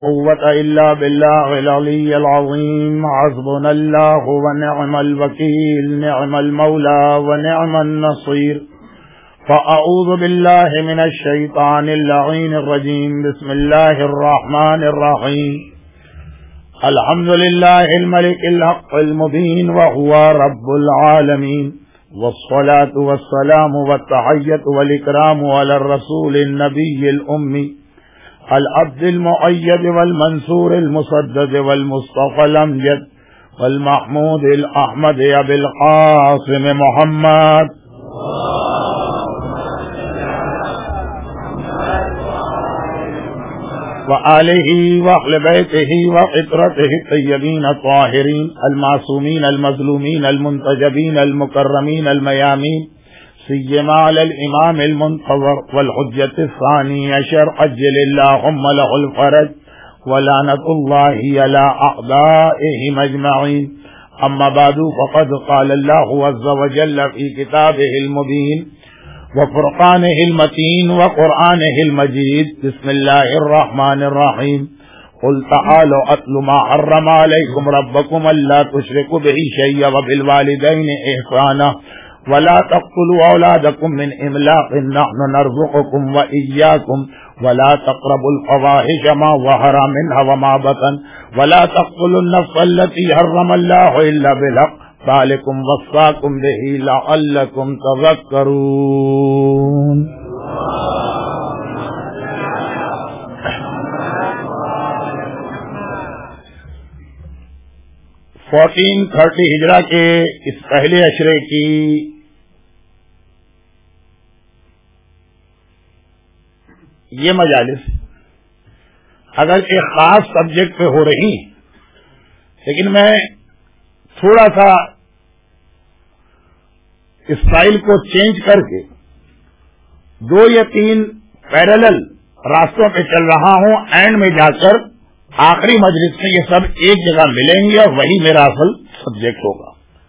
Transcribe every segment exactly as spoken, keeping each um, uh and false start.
قوة إلا بالله العلي العظيم. حسبنا الله ونعم الوكيل، نعم المولى ونعم النصير. فأعوذ بالله من الشيطان اللعين الرجيم. بسم الله الرحمن الرحيم. الحمد لله الملك الحق المبين وهو رب العالمين، والصلاة والسلام والتحية والإكرام على الرسول النبي الأمي العبد المؤيد والمنصور المسدد والمصطفى الأمجد والمحمود الأحمد أبي القاسم محمد وآله وأهل بيته وعترته الطيبين الطاهرين المعصومين المظلومين المنتجبين المكرمين الميامين، سيما على الإمام المنتظر والحجة الثاني عشر عجل اللهم له الفرج ولعنة الله على أعدائهم أجمعين. أما بعد، فقد قال الله عز وجل في كتابه المبين وفرقانه المتين وقرآنه المجيد. بسم الله الرحمن الرحيم. قل تعالوا أتل ما حرم عليكم ربكم ألا تشركوا به شيئا وبالوالدين إحسانا ولا تقتلوا أولادكم من إملاق نحن نرزقكم وإياكم ولا تقربوا الفواحش ما ظهر منها وما بطن ولا تقتلوا النفس التي حرم الله إلا بالحق ذلكم وصاكم به لعلكم تذكرون. فورٹین تھرٹی ہجرہ کے اس پہلے عشرے کی یہ مجالس اگر ایک خاص سبجیکٹ پہ ہو رہی، لیکن میں تھوڑا سا اسٹائل کو چینج کر کے دو یا تین پیرالل راستوں پہ چل رہا ہوں. اینڈ میں جا کر آخری مجلس میں یہ سب ایک جگہ ملیں گے اور وہی میرا اصل سبجیکٹ ہوگا.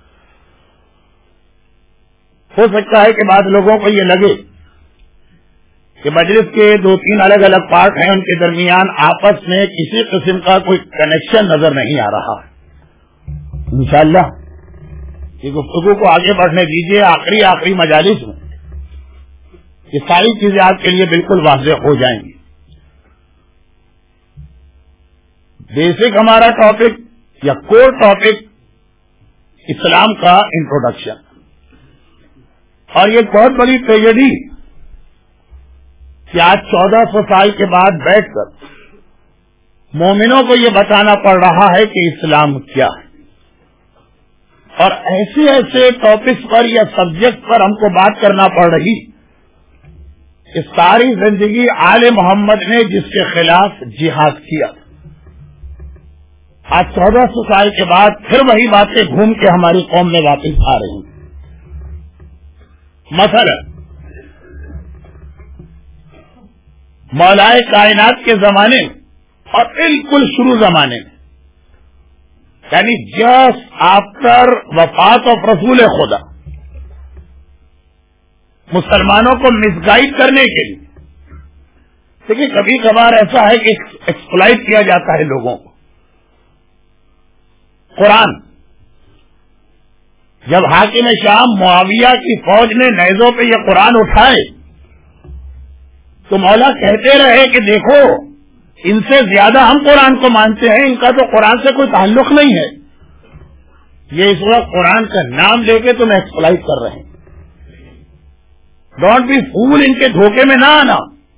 ہو سکتا ہے کہ بعض لوگوں کو یہ لگے کہ مجلس کے دو تین الگ الگ پارٹ ہیں، ان کے درمیان آپس میں کسی قسم کا کوئی کنیکشن نظر نہیں آ رہا. انشاءاللہ یہ گفتگو کو آگے بڑھنے دیجیے. آخری آخری مجالس میں یہ ساری چیزیں آپ کے لیے بالکل واضح ہو جائیں گی. بیسک ہمارا ٹاپک یا کور ٹاپک اسلام کا انٹروڈکشن، اور یہ بہت بڑی ٹریجڈی کہ آج چودہ سو سال کے بعد بیٹھ کر مومنوں کو یہ بتانا پڑ رہا ہے کہ اسلام کیا ہے، اور ایسے ایسے ٹاپکس پر یا سبجیکٹ پر ہم کو بات کرنا پڑ رہی کہ ساری زندگی آل محمد نے جس کے خلاف جہاد کیا، آج چودہ سو سال کے بعد پھر وہی باتیں گھوم کے ہماری قوم میں واپس آ رہی ہیں. مثلا مولائے کائنات کے زمانے میں اور بالکل شروع زمانے میں، یعنی جسٹ آفٹر وفات آف رسول خدا، مسلمانوں کو مس گائیڈ کرنے کے لیے، دیکھیے کبھی کبھار ایسا ہے کہ ایکسپلائٹ کیا جاتا ہے لوگوں کو. قرآن جب حاکم شام معاویہ کی فوج نے نیزوں پہ یہ قرآن اٹھائے تو مولا کہتے رہے کہ دیکھو ان سے زیادہ ہم قرآن کو مانتے ہیں، ان کا تو قرآن سے کوئی تعلق نہیں ہے. یہ اس وقت قرآن کا نام لے کے تم ایکسپلائٹ کر رہے ہیں. ڈونٹ بی فول، ان کے دھوکے میں نہ آنا.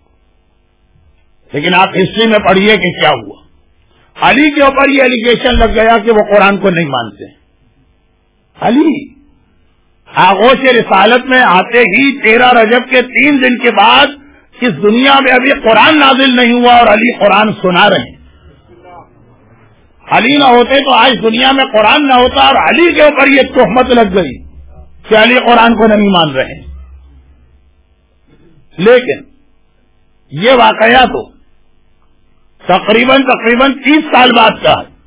لیکن آپ ہسٹری میں پڑھیے کہ کیا ہوا. علی کے اوپر یہ ایلیگیشن لگ گیا کہ وہ قرآن کو نہیں مانتے. علی آغوش رسالت میں آتے ہی تیرہ رجب کے تین دن کے بعد اس دنیا میں ابھی قرآن نازل نہیں ہوا اور علی قرآن سنا رہے ہیں. علی نہ ہوتے تو آج دنیا میں قرآن نہ ہوتا، اور علی کے اوپر یہ تہمت لگ گئی کہ علی قرآن کو نہیں مان رہے. لیکن یہ واقعہ تو تقریباً تقریباً تیس سال بعد کا ہے.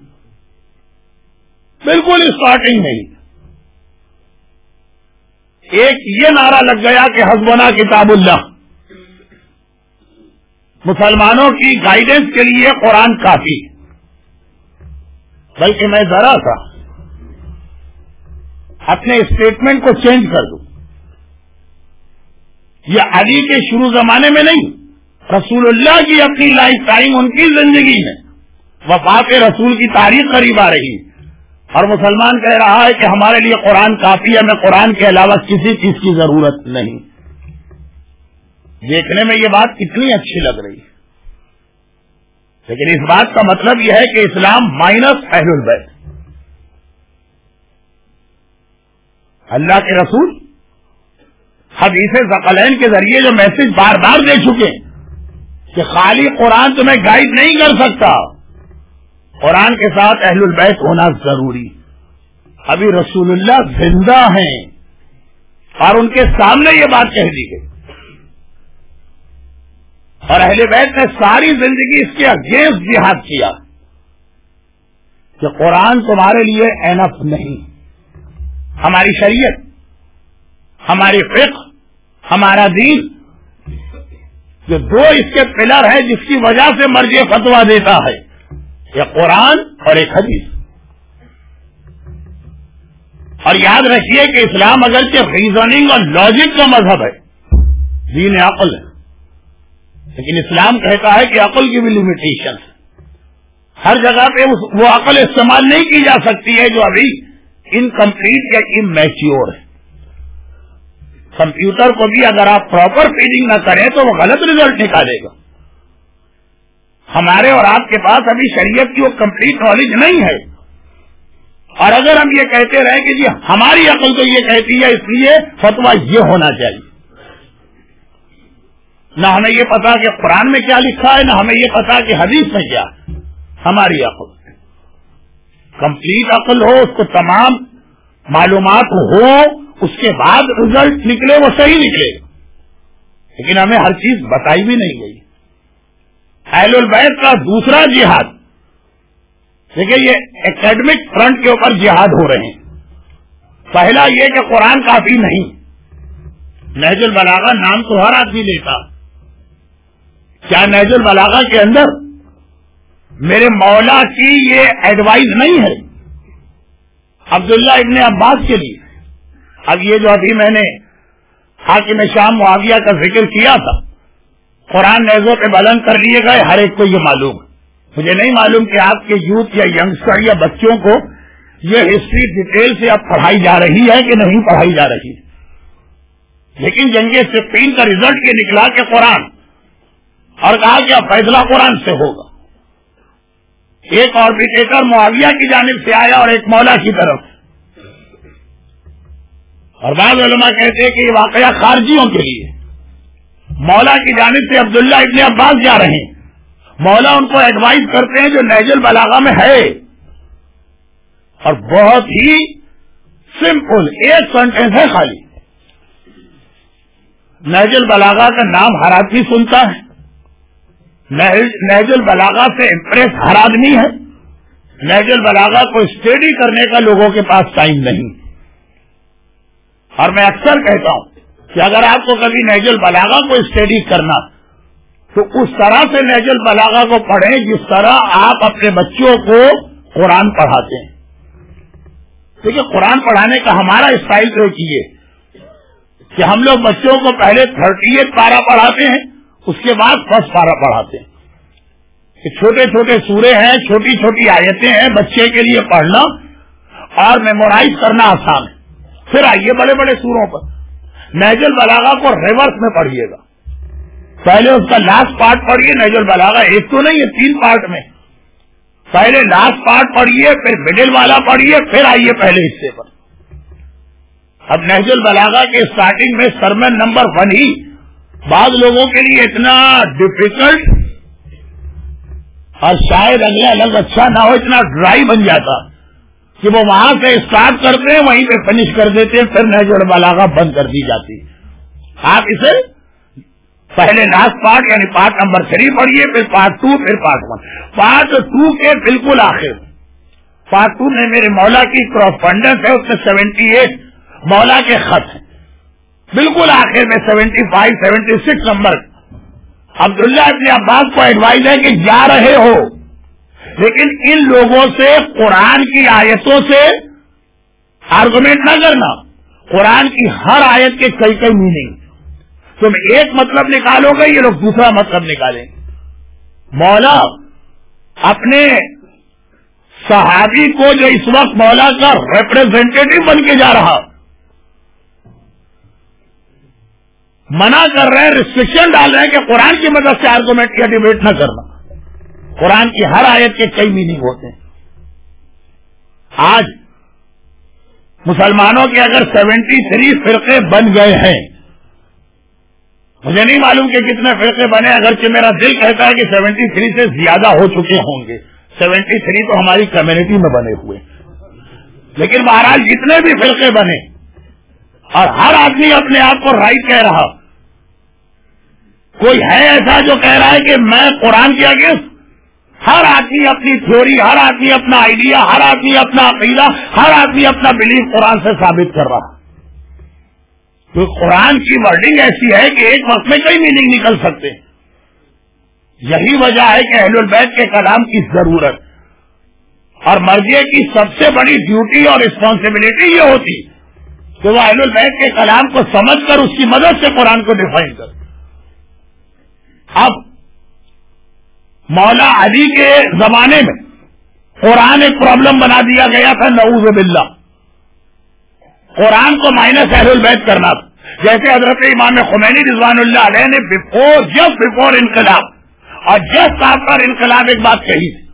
بالکل اسٹارٹنگ میں ہی ایک یہ نعرہ لگ گیا کہ حسبنا کتاب اللہ. مسلمانوں کی گائیڈنس کے لیے قرآن کافی، بلکہ میں ذرا سا اپنے اسٹیٹمنٹ کو چینج کر دوں. یہ علی کے شروع زمانے میں نہیں، رسول اللہ کی اپنی لائف ٹائم، ان کی زندگی میں وفات رسول کی تاریخ قریب آ رہی اور مسلمان کہہ رہا ہے کہ ہمارے لیے قرآن کافی ہے، ہمیں قرآن کے علاوہ کسی چیز کی ضرورت نہیں. دیکھنے میں یہ بات کتنی اچھی لگ رہی ہے، لیکن اس بات کا مطلب یہ ہے کہ اسلام مائنس اہل البیت. اللہ کے رسول حدیث ثقلین کے ذریعے جو میسج بار بار دے چکے کہ خالی قرآن تمہیں گائیڈ نہیں کر سکتا، قرآن کے ساتھ اہل البیت ہونا ضروری. ابھی رسول اللہ زندہ ہیں اور ان کے سامنے یہ بات کہہ دی گئی، اور اہل بیت نے ساری زندگی اس کے اگینسٹ جہاد کیا کہ قرآن تمہارے لیے اینف نہیں. ہماری شریعت، ہماری فقہ، ہمارا دین، جو دو اس کے پلر ہے جس کی وجہ سے مرجع فتویٰ دیتا ہے، یہ قرآن اور ایک حدیث. اور یاد رکھیے کہ اسلام اگرچہ ریزننگ اور لاجک کا مذہب ہے، دین عقل ہے، لیکن اسلام کہتا ہے کہ عقل کی بھی لمیٹیشن ہے. ہر جگہ پہ وہ عقل استعمال نہیں کی جا سکتی ہے جو ابھی انکمپلیٹ یا اممیچیور ہے. کمپیوٹر کو بھی اگر آپ پراپر فیڈنگ نہ کریں تو وہ غلط ریزلٹ نکالے گا. ہمارے اور آپ کے پاس ابھی شریعت کی وہ کمپلیٹ نالج نہیں ہے، اور اگر ہم یہ کہتے رہے کہ جی ہماری عقل تو یہ کہتی ہے اس لیے فتویٰ یہ ہونا چاہیے، نہ ہمیں یہ پتا کہ قرآن میں کیا لکھا ہے، نہ ہمیں یہ پتا کہ حدیث میں کیا. ہماری عقل کمپلیٹ عقل ہو، اس کو تمام معلومات ہو، اس کے بعد رزلٹ نکلے وہ صحیح نکلے، لیکن ہمیں ہر چیز بتائی بھی نہیں گئی. اہل البیت کا دوسرا جہاد، دیکھیے یہ اکیڈمک فرنٹ کے اوپر جہاد ہو رہے ہیں. پہلا یہ کہ قرآن کافی نہیں. نہج البلاغہ نام تو ہر آدمی لیتا، کیا نہج البلاغہ کے اندر میرے مولا کی یہ ایڈوائز نہیں ہے عبداللہ ابن عباس کے لیے؟ اب یہ جو ابھی میں نے حاکم شام معاویہ کا ذکر کیا تھا، قرآن نیزوں پہ بلند کر لیے گئے، ہر ایک کو یہ معلوم ہے. مجھے نہیں معلوم کہ آپ کے یوتھ یا ینگسٹر یا بچوں کو یہ ہسٹری ڈیٹیل سے اب پڑھائی جا رہی ہے کہ نہیں پڑھائی جا رہی ہے، لیکن جنگ صفین کا رزلٹ یہ نکلا کہ قرآن، اور کہا کہ اب فیصلہ قرآن سے ہوگا. ایک آربیٹریٹر معاویہ کی جانب سے آیا اور ایک مولا کی طرف، اور بعض علماء کہتے ہیں کہ یہ واقعہ خارجیوں کے لیے. مولا کی جانب سے عبداللہ ابن عباس جا رہے ہیں، مولا ان کو ایڈوائز کرتے ہیں جو نہج البلاغہ میں ہے، اور بہت ہی سمپل ایک سینٹینس ہے خالی. نہج البلاغہ کا نام ہر آدمی سنتا ہے، نہج البلاغہ سے امپریس ہر آدمی ہے، نہج البلاغہ کو اسٹڈی کرنے کا لوگوں کے پاس ٹائم نہیں. اور میں اکثر کہتا ہوں کہ اگر آپ کو کبھی نہج البلاغہ کو اسٹڈی کرنا تو اس طرح سے نہج البلاغہ کو پڑھیں جس طرح آپ اپنے بچوں کو قرآن پڑھاتے ہیں. دیکھیے قرآن پڑھانے کا ہمارا اسٹائل تو کیے کہ ہم لوگ بچوں کو پہلے تھرٹی ایٹ پارہ پڑھاتے ہیں، اس کے بعد فرسٹ پارہ پڑھاتے ہیں. کہ چھوٹے چھوٹے سورے ہیں، چھوٹی چھوٹی آیتیں ہیں، بچے کے لیے پڑھنا اور میمورائز کرنا آسان ہے. پھر آئیے بڑے بڑے سوروں پر. نہج البلاغہ کو ریورس میں پڑھیے گا، پہلے اس کا لاسٹ پارٹ پڑھیے. نہج البلاغہ ایک تو نہیں ہے، تین پارٹ میں. پہلے لاسٹ پارٹ پڑھیے، پھر مڈل والا پڑھیے، پھر آئیے پہلے حصے پر. اب نہج البلاغہ کے اسٹارٹنگ میں سرمن نمبر ون ہی بعض لوگوں کے لیے اتنا ڈیفیکلٹ اور شاید اگلا لفظ اچھا نہ ہو، اتنا ڈرائی بن جاتا کہ وہ وہاں سے اسٹارٹ کرتے ہیں وہیں پہ فنش کر دیتے ہیں، پھر نہج البلاغہ بند کر دی جاتی. آپ اسے پہلے لاسٹ پارٹ یعنی پارٹ نمبر تھری پڑھیے، پھر پارٹ ٹو، پھر پارٹ ون. پارٹ ٹو کے بالکل آخر، پارٹ ٹو میں میرے مولا کی کرسپونڈنس ہے، اس میں سیونٹی ایٹ مولا کے خط ہیں. بالکل آخر میں seventy five seventy six number عبداللہ ابن عباس کو ایڈوائز ہے کہ جا رہے ہو، لیکن ان لوگوں سے قرآن کی آیتوں سے آرگومنٹ نہ کرنا. قرآن کی ہر آیت کے کئی کئی میننگ، تم ایک مطلب نکالو گے، یہ لوگ دوسرا مطلب نکالیں. مولا اپنے صحابی کو جو اس وقت مولا کا ریپرزینٹیٹو بن کے جا رہا، منع کر رہے ہیں، ریسٹرکشن ڈال رہے ہیں کہ قرآن کی مدد سے آرگومنٹ یا ڈیبیٹ نہ کرنا. قرآن کی ہر آیت کے کئی میننگ ہوتے ہیں. آج مسلمانوں کے اگر سیونٹی تھری فرقے بن گئے ہیں، مجھے نہیں معلوم کہ کتنے فرقے بنے، اگرچہ میرا دل کہتا ہے کہ سیونٹی تھری سے زیادہ ہو چکے ہوں گے. سیونٹی تھری تو ہماری کمیونٹی میں بنے ہوئے، لیکن بہرحال جتنے بھی فرقے بنے اور ہر آدمی اپنے آپ کو رائٹ کہہ رہا، کوئی ہے ایسا جو کہہ رہا ہے کہ میں قرآن کے اگینسٹ؟ ہر آدمی اپنی تھیوری، ہر آدمی اپنا آئیڈیا، ہر آدمی اپنا عقیدہ، ہر آدمی اپنا بلیف قرآن سے ثابت کر رہا. تو قرآن کی ورڈنگ ایسی ہے کہ ایک وقت میں کئی میننگ نکل سکتے ہیں. یہی وجہ ہے کہ اہل البیت کے کلام کی ضرورت اور مرجع کی سب سے بڑی ڈیوٹی اور ریسپانسبلٹی یہ ہوتی کہ وہ اہل البیت کے کلام کو سمجھ کر اس کی مدد سے قرآن کو ڈیفائن کر. اب مولا علی کے زمانے میں قرآن ایک پرابلم بنا دیا گیا تھا، نعوذ باللہ. قرآن کو مائنس اہل البیت کرنا تھا. جیسے حضرت امام خمینی رضوان اللہ علیہ نے بفور جسٹ بفور انقلاب اور جسٹ آفٹر انقلاب ایک بات کہی تھی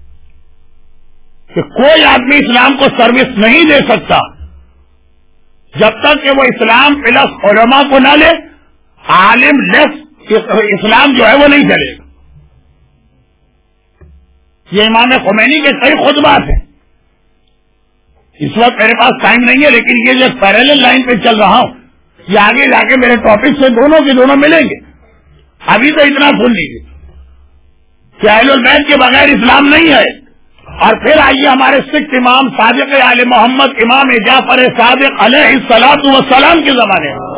کہ کوئی آدمی اسلام کو سروس نہیں دے سکتا جب تک کہ وہ اسلام پلس علماء کو نہ لے. عالم لیس اسلام جو ہے وہ نہیں چلے گا. یہ امام خمینی کے کئی خطبات ہیں. اس وقت میرے پاس ٹائم نہیں ہے، لیکن یہ جو پیرالل لائن پہ چل رہا ہوں، یہ آگے جا کے میرے ٹاپک سے دونوں کے دونوں ملیں گے. ابھی تو اتنا سن لیجیے کہ اہل البیت کے بغیر اسلام نہیں ہے. اور پھر آئیے ہمارے سکھ امام صادق آل محمد امام جعفر صادق علیہ الصلوۃ والسلام کے زمانے میں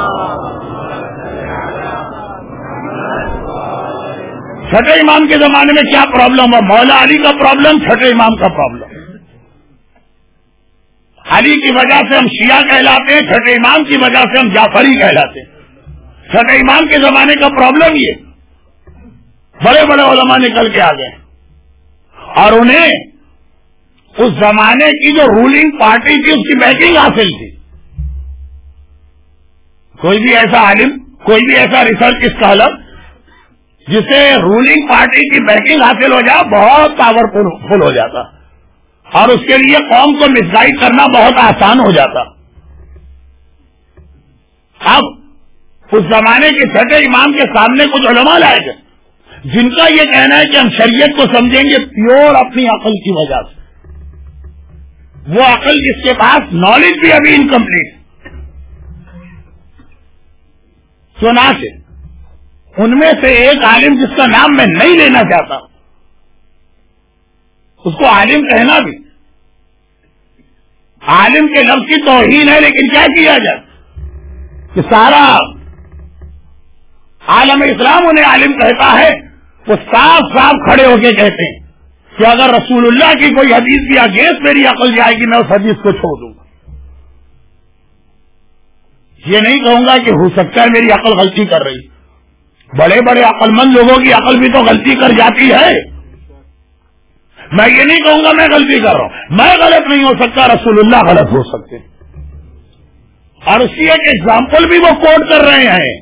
چھٹے امام کے زمانے میں کیا پرابلم ہے؟ مولا علی کا پرابلم، چھٹے امام کا پرابلم. علی کی وجہ سے ہم شیعہ کہلاتے ہیں، چھٹے امام کی وجہ سے ہم جعفری کہلاتے ہیں. چھٹے امام کے زمانے کا پرابلم یہ بڑے بڑے علماء نکل کے آ گئے اور انہیں اس زمانے کی جو رولنگ پارٹی تھی اس کی بیکنگ حاصل تھی. کوئی بھی ایسا عالم، کوئی بھی ایسا ریسرچ اسکالر جسے رولنگ پارٹی کی بیکنگ حاصل ہو جائے بہت پاورفل ہو جاتا اور اس کے لیے قوم کو مس گائیڈ کرنا بہت آسان ہو جاتا. اب اس زمانے کے چھٹے امام کے سامنے کچھ علماء لائے گئے جن کا یہ کہنا ہے کہ ہم شریعت کو سمجھیں گے پیور اپنی عقل کی وجہ سے. وہ عقل جس کے پاس نالج بھی ابھی انکمپلیٹ. سنا سے ان میں سے ایک عالم جس کا نام میں نہیں لینا چاہتا، اس کو عالم کہنا بھی عالم کے لفظ کی توہین ہے، لیکن کیا کیا جائے کہ سارا عالم اسلام انہیں عالم کہتا ہے. وہ صاف صاف کھڑے ہو کے کہتے ہیں کہ اگر رسول اللہ کی کوئی حدیث بھی اگینسٹ میری عقل جائے گی میں اس حدیث کو چھوڑ دوں گا. یہ نہیں کہوں گا کہ ہو سکتا ہے میری عقل غلطی کر رہی. بڑے بڑے عقل مند لوگوں کی عقل بھی تو غلطی کر جاتی ہے. میں یہ نہیں کہوں گا میں غلطی کر رہا ہوں. میں غلط نہیں ہو سکتا، رسول اللہ غلط ہو سکتے. اور اس کی ایک ایگزامپل بھی وہ کوٹ کر رہے ہیں.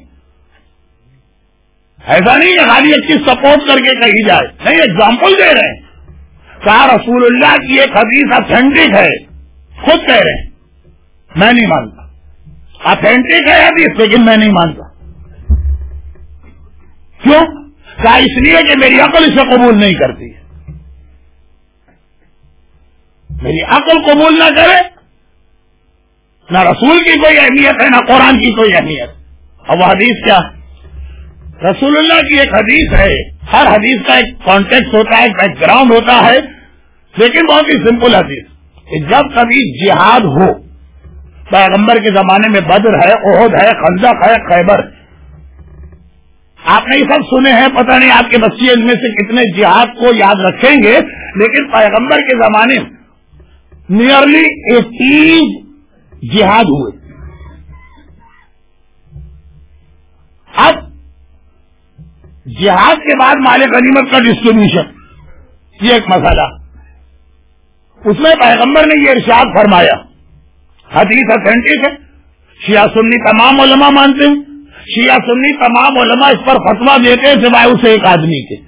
ایسا نہیں کہ خالی ایک چیز سپورٹ کر کے کہی جائے، نہیں، ایگزامپل دے رہے ہیں. کہا رسول اللہ کی ایک حدیث اتھینٹک ہے، خود کہہ رہے ہیں میں نہیں مانتا. اتھینٹک ہے حدیث لیکن میں نہیں مانتا. کیوں؟ کہا اس لیے کہ میری عقل اسے قبول نہیں کرتی. میری عقل قبول نہ کرے، نہ رسول کی کوئی اہمیت ہے نہ قرآن کی کوئی اہمیت. اب وہ حدیث کیا ہے؟ رسول اللہ کی ایک حدیث ہے. ہر حدیث کا ایک کانٹیکسٹ ہوتا ہے، ایک بیک گراؤنڈ ہوتا ہے، لیکن بہت ہی سمپل حدیث کہ جب کبھی جہاد ہو، پیغمبر کے زمانے میں بدر ہے، احد ہے، خندق ہے، خیبر، آپ نے یہ سب سنے ہیں، پتہ نہیں آپ کے بچے ان میں سے کتنے جہاد کو یاد رکھیں گے، لیکن پیغمبر کے زمانے میں نیئرلی ایٹین جہاد ہوئے. اب جہاد کے بعد مال غنیمت کا ڈسٹریبیوشن، یہ ایک مسئلہ. اس میں پیغمبر نے یہ ارشاد فرمایا، حدیث اتھینٹک ہے، شیعہ سنی تمام علماء مانتے ہیں، شیعہ سنی تمام علماء اس پر فتویٰ دیتے ہیں سوائے اسے ایک آدمی کے.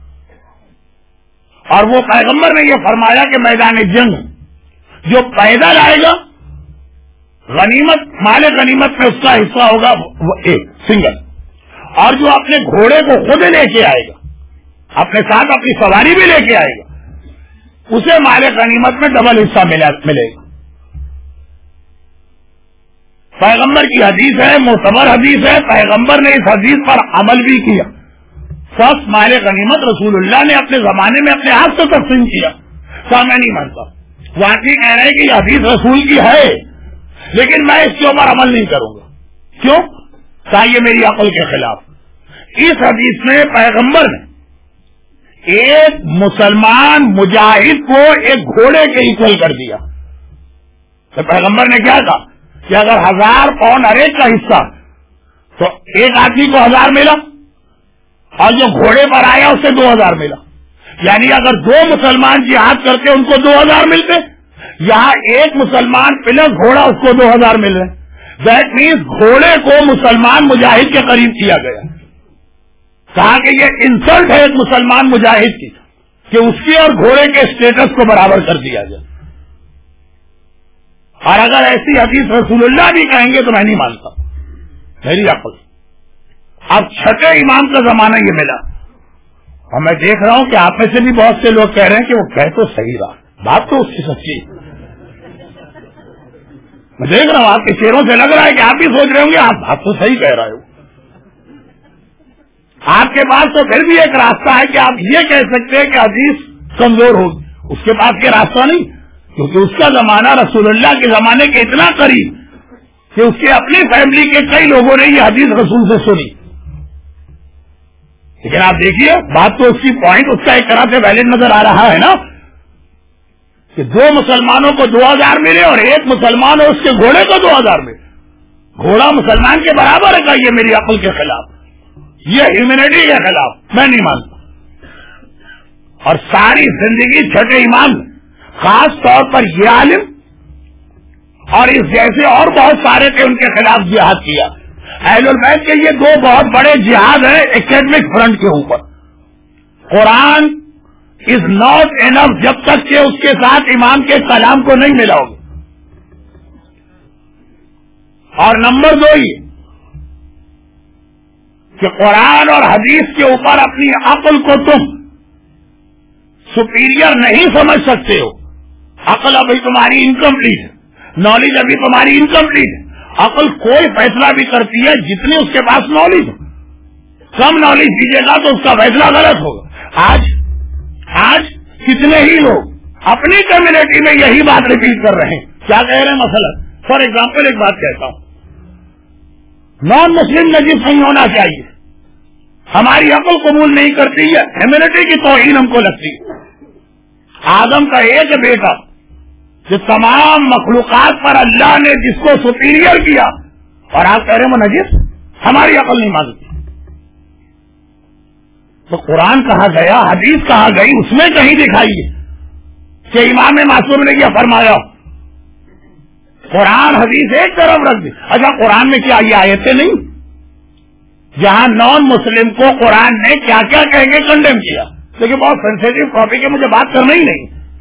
اور وہ پیغمبر نے یہ فرمایا کہ میدان جنگ جو پیدا لائے گا غنیمت، مال غنیمت میں اس کا حصہ ہوگا ایک سنگل، اور جو اپنے گھوڑے کو خود لے کے آئے گا، اپنے ساتھ اپنی سواری بھی لے کے آئے گا، اسے مال غنیمت میں ڈبل حصہ ملے گا. پیغمبر کی حدیث ہے، معتبر حدیث ہے، پیغمبر نے اس حدیث پر عمل بھی کیا. فرسٹ مال غنیمت رسول اللہ نے اپنے زمانے میں اپنے ہاتھ سے تقسیم کیا. کیا میں نہیں مانتا، واقعی کہہ رہے کہ یہ حدیث رسول کی ہے، لیکن میں اس کے اوپر عمل نہیں کروں گا. کیوں؟ کہا یہ میری عقل کے خلاف. اس حدیث میں پیغمبر نے ایک مسلمان مجاہد کو ایک گھوڑے کے ایکول کر دیا. تو پیغمبر نے کیا کہا کہ اگر ہزار پاؤنڈ ہر ایک کا حصہ تو ایک آدمی کو ہزار ملا، اور جو گھوڑے پر آیا اسے دو ہزار ملا. یعنی اگر دو مسلمان جہاد کرتے ان کو دو ہزار ملتے، یہاں ایک مسلمان پلس گھوڑا اس کو دو ہزار مل رہے. دیٹ مینس گھوڑے کو مسلمان مجاہد کے قریب کیا گیا. کہا کہ یہ انسلٹ ہے ایک مسلمان مجاہد کی کہ اس کے اور گھوڑے کے اسٹیٹس کو برابر کر دیا جائے. اور اگر ایسی حدیث رسول اللہ بھی کہیں گے تو میں نہیں مانتا، میری عقل. اب چھٹے امام کا زمانہ یہ ملا، اور میں دیکھ رہا ہوں کہ آپ میں سے بھی بہت سے لوگ کہہ رہے ہیں کہ وہ کہہ تو صحیح رہا، بات تو اس کی سچی. میں دیکھ رہا ہوں آپ کے چہروں سے لگ رہا ہے کہ آپ بھی سوچ رہے ہوں گے آپ بات تو صحیح کہہ رہے ہو. آپ کے پاس تو پھر بھی ایک راستہ ہے کہ آپ یہ کہہ سکتے ہیں کہ حدیث کمزور ہوگی. اس کے پاس یہ راستہ نہیں، کیونکہ اس کا زمانہ رسول اللہ کے زمانے کے اتنا قریب کہ اس کے اپنی فیملی کے کئی لوگوں نے یہ حدیث رسول سے سنی. لیکن آپ دیکھیے بات تو اس کی پوائنٹ اس کا ایک طرح سے ویلڈ نظر آ رہا ہے نا، کہ دو مسلمانوں کو دو ہزار ملے اور ایک مسلمان اور اس کے گھوڑے کو دو ہزار ملے. گھوڑا مسلمان کے برابر ہے. کہ یہ میری عقل کے خلاف، یہ ہیومینٹی کے خلاف، میں نہیں مانتا. اور ساری زندگی چھٹے امام خاص طور پر یہ عالم اور اس جیسے اور بہت سارے تھے ان کے خلاف جہاد کیا. اہل البیت کے یہ دو بہت بڑے جہاد ہیں ایکیڈمک فرنٹ کے اوپر. قرآن از ناٹ انف جب تک کہ اس کے ساتھ امام کے کلام کو نہیں ملا ہوگا. اور نمبر دو یہ کہ قرآن اور حدیث کے اوپر اپنی عقل کو تم سپیریئر نہیں سمجھ سکتے ہو. عقل ابھی تمہاری انکمپلیٹ ہے، نالج ابھی تمہاری انکمپلیٹ ہے. عقل کوئی فیصلہ بھی کرتی ہے جتنی اس کے پاس نالج ہو. کم نالج دیجیے گا تو اس کا فیصلہ غلط ہوگا. آج آج کتنے ہی لوگ اپنی کمیونٹی میں یہی بات ریپیٹ کر رہے ہیں. کیا کہہ رہے ہیں؟ مثلا فار ایگزامپل ایک بات کہتا ہوں، نان مسلم نجیب نہیں ہونا چاہیے. ہماری عقل قبول نہیں کرتی ہے، ہیومینٹی کی توہین ہم کو لگتی ہے. آدم کا ایک بیٹا جو تمام مخلوقات پر اللہ نے جس کو سپیریئر کیا، اور آپ کہہ رہے ہیں وہ نجیب، ہماری عقل نہیں مانتی. تو قرآن کہا گیا، حدیث کہا گئی، اس میں کہیں دکھائیے کہ امام معصوم نے کیا فرمایا. قرآن حدیث ایک طرف رکھ دی. اچھا قرآن میں کیا یہ آیتیں نہیں جہاں نان مسلم کو قرآن نے کیا کیا کہیں گے کنڈیم کیا؟ لیکن بہت سینسیٹیو ٹاپک ہے، مجھے بات کرنا ہی نہیں.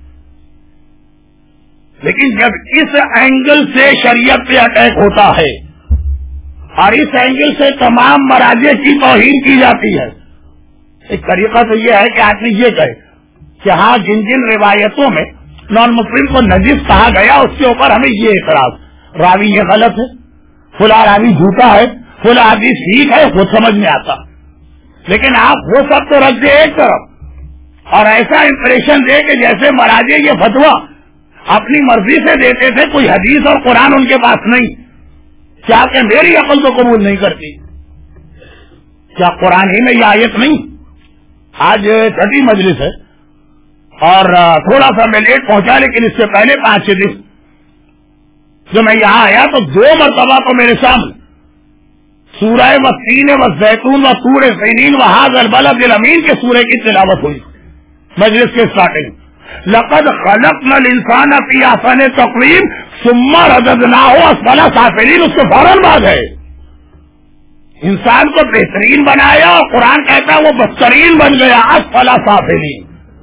لیکن جب اس اینگل سے شریعت پہ اٹیک ہوتا ہے اور اس اینگل سے تمام مراجع کی توہین کی جاتی ہے، ایک طریقہ تو یہ ہے کہ آدمی یہ کہے کہ ہاں جن جن روایتوں میں نان مسلم کو نجس کہا گیا اس کے اوپر ہمیں یہ اعتراض، راوی یہ غلط ہے، فلاں راوی جھوٹا ہے، فلاں حدیث ٹھیک ہے، وہ سمجھ میں آتا. لیکن آپ وہ سب تو رکھ دیں ایک طرف اور ایسا امپریشن دے کہ جیسے مراجع یہ فتویٰ اپنی مرضی سے دیتے تھے، کوئی حدیث اور قرآن ان کے پاس نہیں. کیا کہ میری عقل تو قبول نہیں کرتی. کیا قرآن ہی میں یہ آیت نہیں؟ آج چھٹی مجلس ہے اور تھوڑا سا میں لیٹ پہنچا، لیکن اس سے پہلے پانچ چھ دن جب میں یہاں آیا تو دو مرتبہ تو میرے سامنے سورہ والتین والزیتون وطور سینین وہذا البلد الامین کے سورہ کی تلاوت ہوئی مجلس کے اسٹارٹنگ۔ لقد خلقنا الانسان فی احسن تقویم ثم رددناہ اسفل سافلین، اس کے فوراً بعد ہے انسان کو بہترین بنایا اور قرآن کہتا ہے وہ بدترین بن گیا اسفل سافلین۔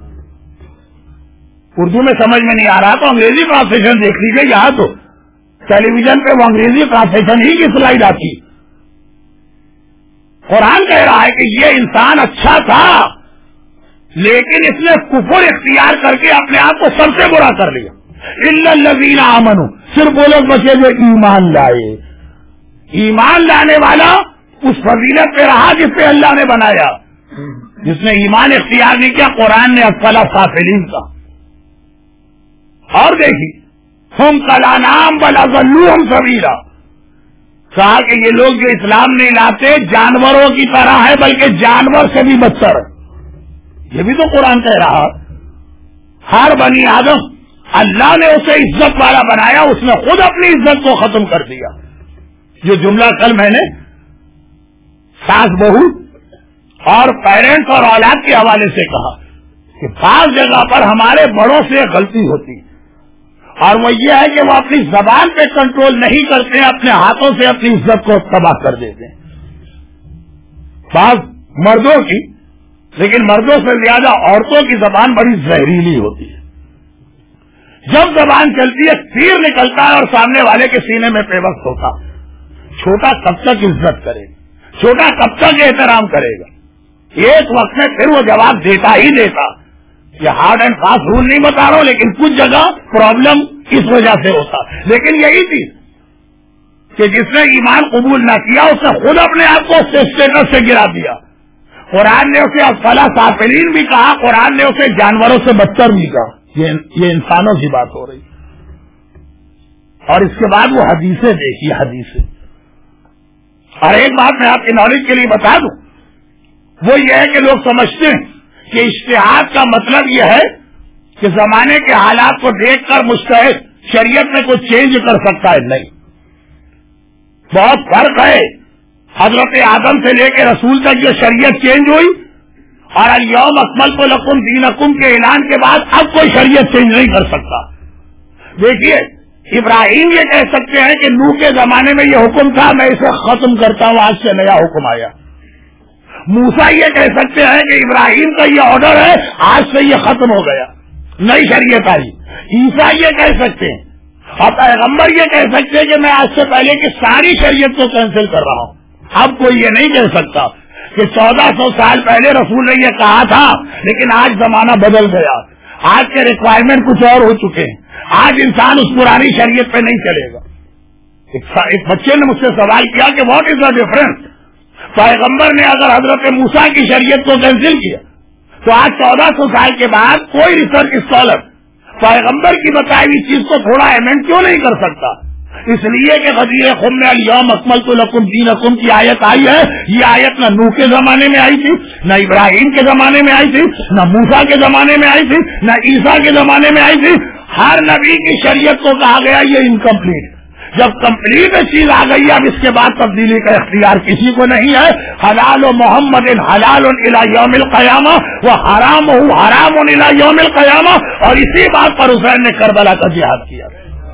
اردو میں سمجھ میں نہیں آ رہا تو انگریزی ٹرانسلیشن دیکھ لیجیے، یہاں تو ٹیلی ویژن پہ وہ انگریزی ٹرانسلیشن ہی کی سلائیڈ آتی۔ قرآن کہہ رہا ہے کہ یہ انسان اچھا تھا لیکن اس نے کفر اختیار کر کے اپنے آپ کو سب سے برا کر لیا۔ الا الذین آمنوا، صرف وہ لوگ بچے جو ایمان لائے۔ ایمان لانے والا اس فضیلت پہ رہا جس پہ اللہ نے بنایا۔ جس نے ایمان اختیار نہیں کیا قرآن نے اسفل سافلین کا۔ اور دیکھی ہم کلانام بل اضلوہم سبیلا، کہا کہ یہ لوگ جو اسلام نہیں لاتے جانوروں کی طرح ہے بلکہ جانور سے بھی بدتر ہے۔ یہ بھی تو قرآن کہہ رہا ہر بنی آدم اللہ نے اسے عزت والا بنایا، اس نے خود اپنی عزت کو ختم کر دیا۔ جو جملہ کل میں نے ساس بہو اور پیرنٹس اور اولاد کے حوالے سے کہا کہ بعض جگہ پر ہمارے بڑوں سے غلطی ہوتی اور وہ یہ ہے کہ وہ اپنی زبان پہ کنٹرول نہیں کرتے، اپنے ہاتھوں سے اپنی عزت کو تباہ کر دیتے ہیں۔ بعض مردوں کی، لیکن مردوں سے زیادہ عورتوں کی زبان بڑی زہریلی ہوتی ہے۔ جب زبان چلتی ہے تیر نکلتا ہے اور سامنے والے کے سینے میں پیوست ہوتا۔ چھوٹا کب تک عزت کرے گا، چھوٹا کب تک احترام کرے گا؟ ایک وقت میں پھر وہ جواب دیتا ہی دیتا۔ یہ ہارڈ اینڈ فاسٹ رول نہیں بتا رہا ہوں، لیکن کچھ جگہ پرابلم اس وجہ سے ہوتا۔ لیکن یہی چیز کہ جس نے ایمان قبول نہ کیا اس نے خود اپنے آپ کو اسٹیٹس سے گرا دیا۔ قرآن نے اسے اسفل سافلین بھی کہا، قرآن نے اسے جانوروں سے بدتر بھی کہا۔ یہ انسانوں کی بات ہو رہی۔ اور اس کے بعد وہ حدیثیں دیکھیے، حدیثیں۔ اور ایک بات میں آپ کی نالج کے لیے بتا دوں، وہ یہ ہے کہ لوگ سمجھتے ہیں کہ اجتہاد کا مطلب یہ ہے کہ زمانے کے حالات کو دیکھ کر مجتہد شریعت میں کچھ چینج کر سکتا ہے۔ نہیں، بہت فرق ہے۔ حضرت آدم سے لے کے رسول تک جو شریعت چینج ہوئی اور الیوم اکملت لکم دینکم کے اعلان کے بعد اب کوئی شریعت چینج نہیں کر سکتا۔ دیکھیے ابراہیم یہ کہہ سکتے ہیں کہ نوح کے زمانے میں یہ حکم تھا، میں اسے ختم کرتا ہوں، آج سے نیا حکم آیا۔ موسیٰ یہ کہہ سکتے ہیں کہ ابراہیم کا یہ آرڈر ہے، آج سے یہ ختم ہو گیا، نئی شریعت آئی۔ عیسیٰ یہ کہہ سکتے ہیں اور پیغمبر یہ کہہ سکتے ہیں کہ میں آج سے پہلے کی ساری شریعت کو کینسل کر رہا ہوں۔ اب کوئی یہ نہیں کہہ سکتا کہ چودہ سو سال پہلے رسول نے یہ کہا تھا لیکن آج زمانہ بدل گیا، آج کے ریکوائرمنٹ کچھ اور ہو چکے ہیں، آج انسان اس پرانی شریعت پہ نہیں چلے گا۔ ایک بچے نے مجھ سے سوال کیا کہ واٹ از دا ڈفرنس، پیغمبر نے اگر حضرت موسیٰ کی شریعت کو کینسل کیا تو آج چودہ سو سال کے بعد کوئی ریسرچ اسکالر پیغمبر کی بتائی ہوئی چیز کو تھوڑا ایمنڈ کیوں نہیں کر سکتا؟ اس لیے کہ غدیر خم میں الیوم اکملت لکم دینکم کی آیت آئی ہے۔ یہ آیت نہ نوح کے زمانے میں آئی تھی، نہ ابراہیم کے زمانے میں آئی تھی، نہ موسیٰ کے زمانے میں آئی تھی، نہ عیسیٰ کے زمانے میں آئی تھی۔ ہر نبی کی شریعت کو کہا گیا یہ انکمپلیٹ۔ جب کمپلیٹ چیز آ گئی اب اس کے بعد تبدیلی کا اختیار کسی کو نہیں ہے۔ حلال و محمد حلال الی یوم القیامہ و حرام حرام الی یوم القیامہ، اور اسی بات پر حسین نے کربلا کا جہاد کیا۔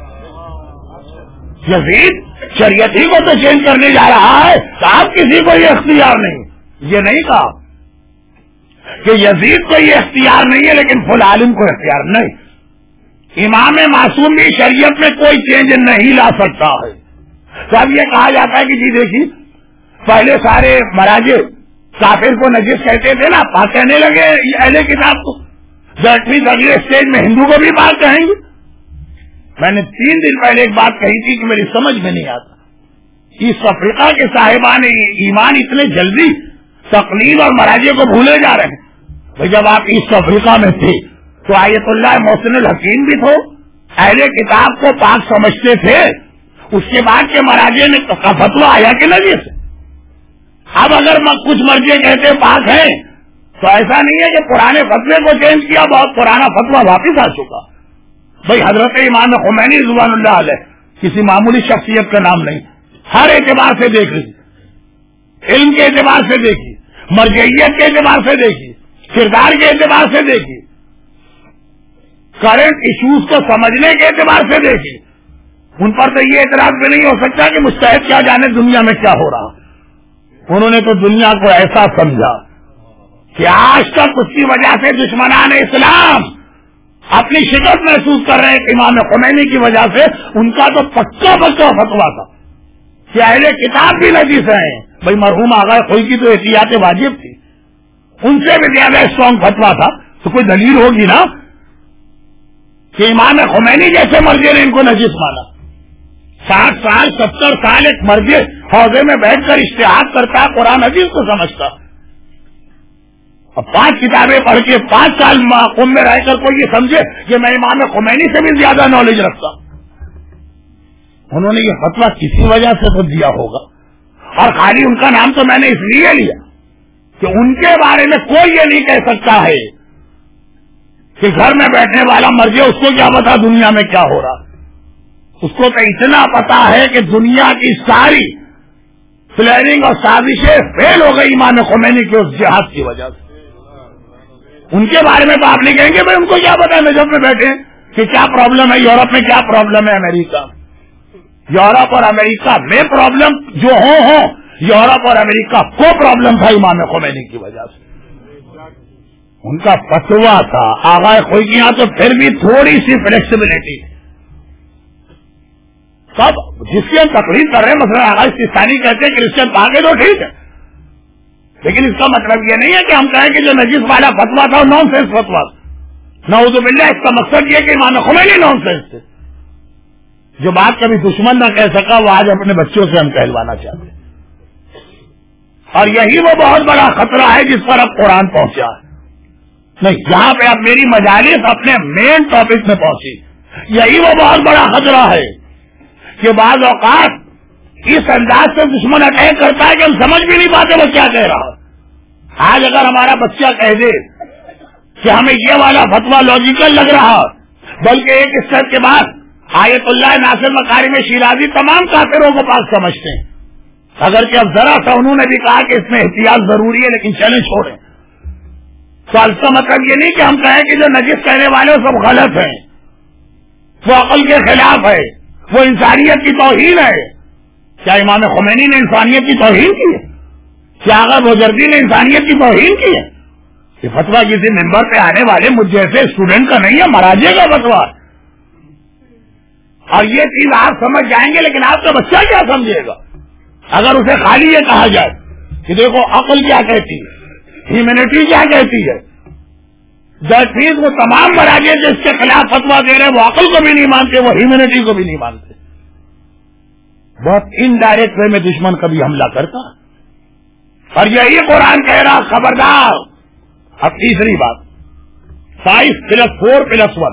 یزید شریعت ہی کو تو چینج کرنے جا رہا ہے، صاحب کسی کو یہ اختیار نہیں۔ یہ نہیں کہا کہ یزید کو یہ اختیار نہیں ہے لیکن فل عالم کو اختیار نہیں۔ امام معصوم بھی شریعت میں کوئی چینج نہیں لا سکتا ہے۔ تو اب یہ کہا جاتا ہے کہ جی دیکھیے پہلے سارے مراجع کافر کو نجس کہتے تھے نا، پاک کہنے لگے اہل کتاب کو، دسویں اگلے اسٹیج میں ہندو کو بھی پاک کہیں گے۔ میں نے تین دن پہلے ایک بات کہی تھی کہ میری سمجھ میں نہیں آتا، ایسٹ افریقہ کے صاحبان ایمان اتنے جلدی تقلید اور مراجع کو بھولے جا رہے ہیں۔ بھائی جب آپ ایسٹ افریقہ میں تھے تو آیت اللہ محسن الحکیم بھی تھو، اہل کتاب کو پاک سمجھتے تھے، اس کے بعد کے مراجع نے فتویٰ آیا کہ نجس، اب اگر کچھ مرجے کہتے پاک ہیں تو ایسا نہیں ہے کہ پرانے فتوے کو چینج کیا، بہت پرانا فتوا واپس آ چکا. بھائی حضرت امام خمینی رضوان اللہ علیہ کسی معمولی شخصیت کا نام نہیں، ہر اعتبار سے دیکھ لیجیے، علم کے اعتبار سے دیکھیے، مرجعیت کے اعتبار سے دیکھیے، کردار کے اعتبار سے دیکھیے، کرنٹ ایشوز کو سمجھنے کے اعتبار سے دیکھیے. ان پر تو یہ اعتراض بھی نہیں ہو سکتا کہ مجتہد کیا جانے دنیا میں کیا ہو رہا. انہوں نے تو دنیا کو ایسا سمجھا کہ آج تک اس کی وجہ سے دشمنان اسلام اپنی شکست محسوس کر رہے ہیں. امام خمینی کی وجہ سے ان کا تو پکا پکا فتوا تھا کہ اہل کتاب بھی نجیس ہیں. بھائی مرحوم آغا خوئی کی تو احتیاط واجب تھی، ان سے بھی زیادہ اسٹرانگ فتوا تھا. تو کوئی دلیل ہوگی نا کہ امام خمینی جیسے مرجے نے ان کو نجیس مانا. ساٹھ سال ستر سال ایک مرجے حوضے میں بیٹھ کر اجتہاد کرتا، قرآن حدیث کو سمجھتا. اب پانچ کتابیں پڑھ کے پانچ سال قوم میں رہ کر کوئی یہ سمجھے کہ میں امام خمینی سے بھی زیادہ نالج رکھتا. انہوں نے یہ فتویٰ کسی وجہ سے تو دیا ہوگا، اور خالی ان کا نام تو میں نے اس لیے لیا کہ ان کے بارے میں کوئی یہ نہیں کہہ سکتا ہے کہ گھر میں بیٹھنے والا مرجے اس کو کیا پتا دنیا میں کیا ہو رہا. اس کو تو اتنا پتا ہے کہ دنیا کی ساری پلاننگ اور سازشیں فیل ہو گئی امام خمینی کے اس جہاد کی وجہ سے. ان کے بارے میں تو آپ نہیں کہیں گے بھائی ان کو کیا پتا نجف میں بیٹھے کہ کیا پرابلم ہے، یورپ میں کیا پرابلم ہے، امریکہ یورپ اور امریکہ میں پرابلم جو ہو ہو یورپ اور امریکہ کو پرابلم تھا امام خمینی کی وجہ سے. ان کا فتوا تھا. آغا خوئی کے یہاں تو پھر بھی تھوڑی سی فلیکسیبلٹی تھی. سب جس کی ہم تقریر کر رہے ہیں مثلا آغا سستانی کہتے ہیں کرسچن بھاگے تو ٹھیک ہے، لیکن اس کا مطلب یہ نہیں ہے کہ ہم کہیں کہ جو نجیس والا فتوا تھا وہ نان سینس فتوا تھا. نعوذ باللہ، اس کا مقصد یہ کہ امام خمینی نان سینس تھے. جو بات کبھی دشمن نہ کہہ سکا وہ آج اپنے بچوں سے ہم کہلوانا چاہتے ہیں. اور یہی وہ بہت بڑا خطرہ ہے جس پر اب قرآن پہنچا ہے. نہیں، جہاں پہ اب میری مجالس اپنے مین ٹاپک میں پہنچی، یہی وہ بہت بڑا خطرہ ہے کہ بعض اوقات اس انداز سے دشمن اٹیک کرتا ہے کہ ہم سمجھ بھی نہیں پاتے وہ کیا کہہ رہا. آج اگر ہمارا بچہ کہہ دے کہ ہمیں یہ والا فتوا لاجیکل لگ رہا، بلکہ ایک اسٹیپ کے بعد آیت اللہ ناصر مکارم شیرازی تمام کافروں کو پاس سمجھتے ہیں، اگر کہ اب ذرا سا انہوں نے بھی کہا کہ اس میں احتیاط ضروری ہے لیکن چلیں چھوڑیں. تو اس کا مطلب یہ نہیں کہ ہم کہیں کہ جو نجس کہنے والے سب غلط ہیں، وہ عقل کے خلاف ہے، وہ انسانیت کی توہین ہے. کیا امام خمینی نے انسانیت کی توہین کی ہے؟ کیا آغا بوجردی نے انسانیت کی توہین کی ہے؟ یہ فتویٰ کسی ممبر پہ آنے والے مجھ جیسے اسٹوڈنٹ کا نہیں ہے، مراجے کا فتویٰ. اور یہ چیز آپ سمجھ جائیں گے، لیکن آپ کا بچہ کیا سمجھے گا اگر اسے خالی یہ کہا جائے کہ دیکھو عقل کیا کہتی ہے، ہیومینٹی کیا کہتی ہے. دیٹ مینس وہ تمام مراجے جو اس کے خلاف فتویٰ دے رہے ہیں وہ عقل کو بھی نہیں مانتے، وہ ہیومینٹی کو بھی نہیں مانتے. بہت انڈائریکٹ وے میں دشمن کبھی حملہ کرتا، اور یہی قرآن کہہ رہا خبردار. اب تیسری بات، five plus four plus one.